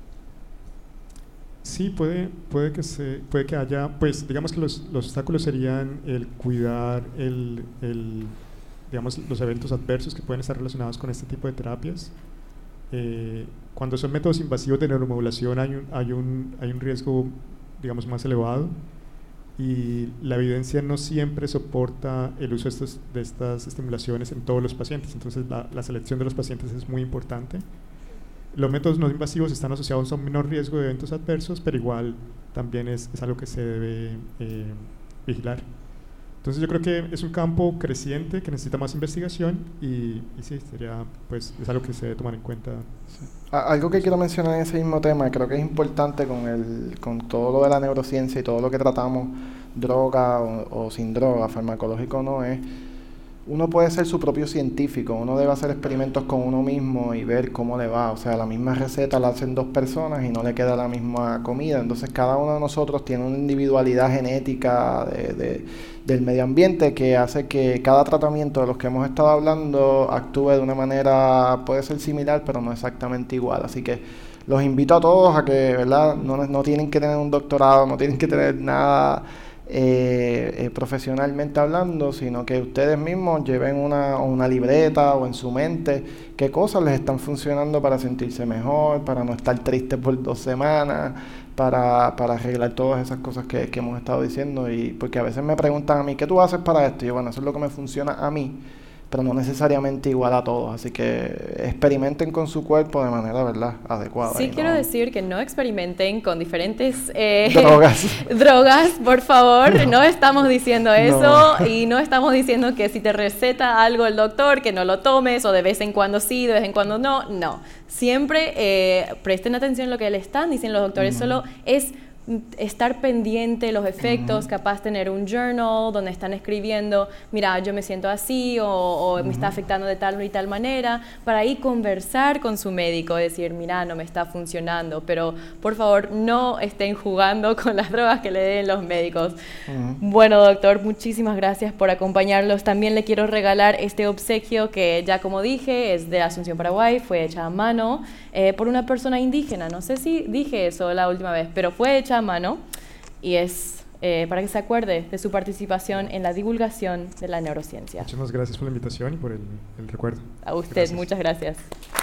sí, puede, puede, que se, puede que haya, pues digamos que los, los obstáculos serían el cuidar el, el, digamos, los eventos adversos que pueden estar relacionados con este tipo de terapias. Eh, cuando son métodos invasivos de neuromodulación hay un, hay, un, hay un riesgo, digamos, más elevado y la evidencia no siempre soporta el uso de, estos, de estas estimulaciones en todos los pacientes, entonces la, la selección de los pacientes es muy importante. Los métodos no invasivos están asociados a un menor riesgo de eventos adversos, pero igual también es, es algo que se debe eh, vigilar. Entonces yo creo que es un campo creciente que necesita más investigación y, y sí, sería, pues, es algo que se debe tomar en cuenta. Sí. Algo que quiero mencionar en ese mismo tema, creo que es importante con, el, con todo lo de la neurociencia y todo lo que tratamos, droga o, o sin droga, farmacológico o no, es uno puede ser su propio científico, uno debe hacer experimentos con uno mismo y ver cómo le va, o sea, la misma receta la hacen dos personas y no le queda la misma comida, entonces cada uno de nosotros tiene una individualidad genética de, de, del medio ambiente que hace que cada tratamiento de los que hemos estado hablando actúe de una manera, puede ser similar pero no exactamente igual, así que los invito a todos a que, ¿verdad? No, no tienen que tener un doctorado, no tienen que tener nada eh, eh, profesionalmente hablando, sino que ustedes mismos lleven una, una libreta o en su mente qué cosas les están funcionando para sentirse mejor, para no estar tristes por dos semanas, para, para arreglar todas esas cosas que, que hemos estado diciendo. Y porque a veces me preguntan a mí, ¿qué tú haces para esto? Y yo, bueno, eso es lo que me funciona a mí, pero no necesariamente igual a todos. Así que experimenten con su cuerpo de manera, ¿verdad?, adecuada. Sí, quiero no decir que no experimenten con diferentes eh, drogas. drogas, por favor. No, no estamos diciendo eso No. y no estamos diciendo que si te receta algo el doctor, que no lo tomes o de vez en cuando sí, de vez en cuando no. No. Siempre eh, presten atención a lo que le están diciendo los doctores. Mm. Solo es estar pendiente de los efectos, uh-huh. capaz tener un journal donde están escribiendo, mira, yo me siento así o, o uh-huh. me está afectando de tal y tal manera, para ahí conversar con su médico, decir, mira, no me está funcionando, pero por favor no estén jugando con las drogas que le den los médicos. Uh-huh. Bueno, doctor, muchísimas gracias por acompañarlos. También le quiero regalar este obsequio que ya como dije es de Asunción, Paraguay, fue hecha a mano eh, por una persona indígena. No sé si dije eso la última vez, pero fue hecha a mano y es eh, para que se acuerde de su participación en la divulgación de la neurociencia. Muchas gracias por la invitación y por el, el recuerdo. A usted, gracias. Muchas gracias.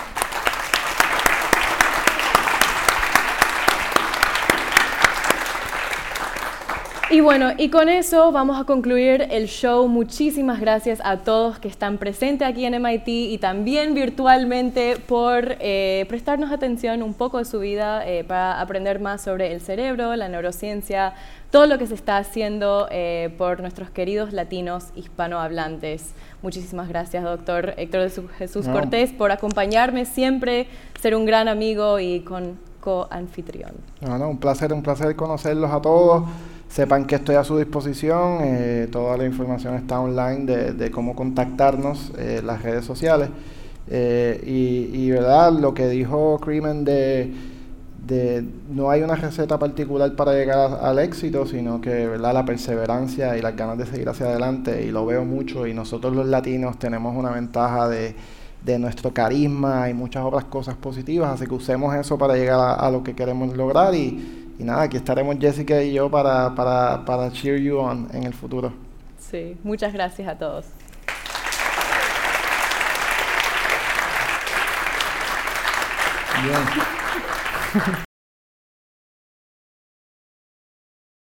Y bueno, y con eso vamos a concluir el show. Muchísimas gracias a todos que están presentes aquí en M I T y también virtualmente por eh, prestarnos atención un poco de su vida eh, para aprender más sobre el cerebro, la neurociencia, todo lo que se está haciendo eh, por nuestros queridos latinos hispanohablantes. Muchísimas gracias, doctor Héctor de Jesús no. Cortés, por acompañarme siempre, ser un gran amigo y con co-anfitrión. No, no, un placer, un placer conocerlos a todos. Sepan que estoy a su disposición, eh, toda la información está online de, de cómo contactarnos en eh, las redes sociales. Eh, y, y, ¿verdad? Lo que dijo Creeman de, de no hay una receta particular para llegar a, al éxito, sino que, ¿verdad?, la perseverancia y las ganas de seguir hacia adelante, y lo veo mucho, y nosotros los latinos tenemos una ventaja de, de nuestro carisma y muchas otras cosas positivas, así que usemos eso para llegar a, a lo que queremos lograr. y Y nada, aquí estaremos Jessica y yo para, para, para cheer you on en el futuro. Sí, muchas gracias a todos. Bien.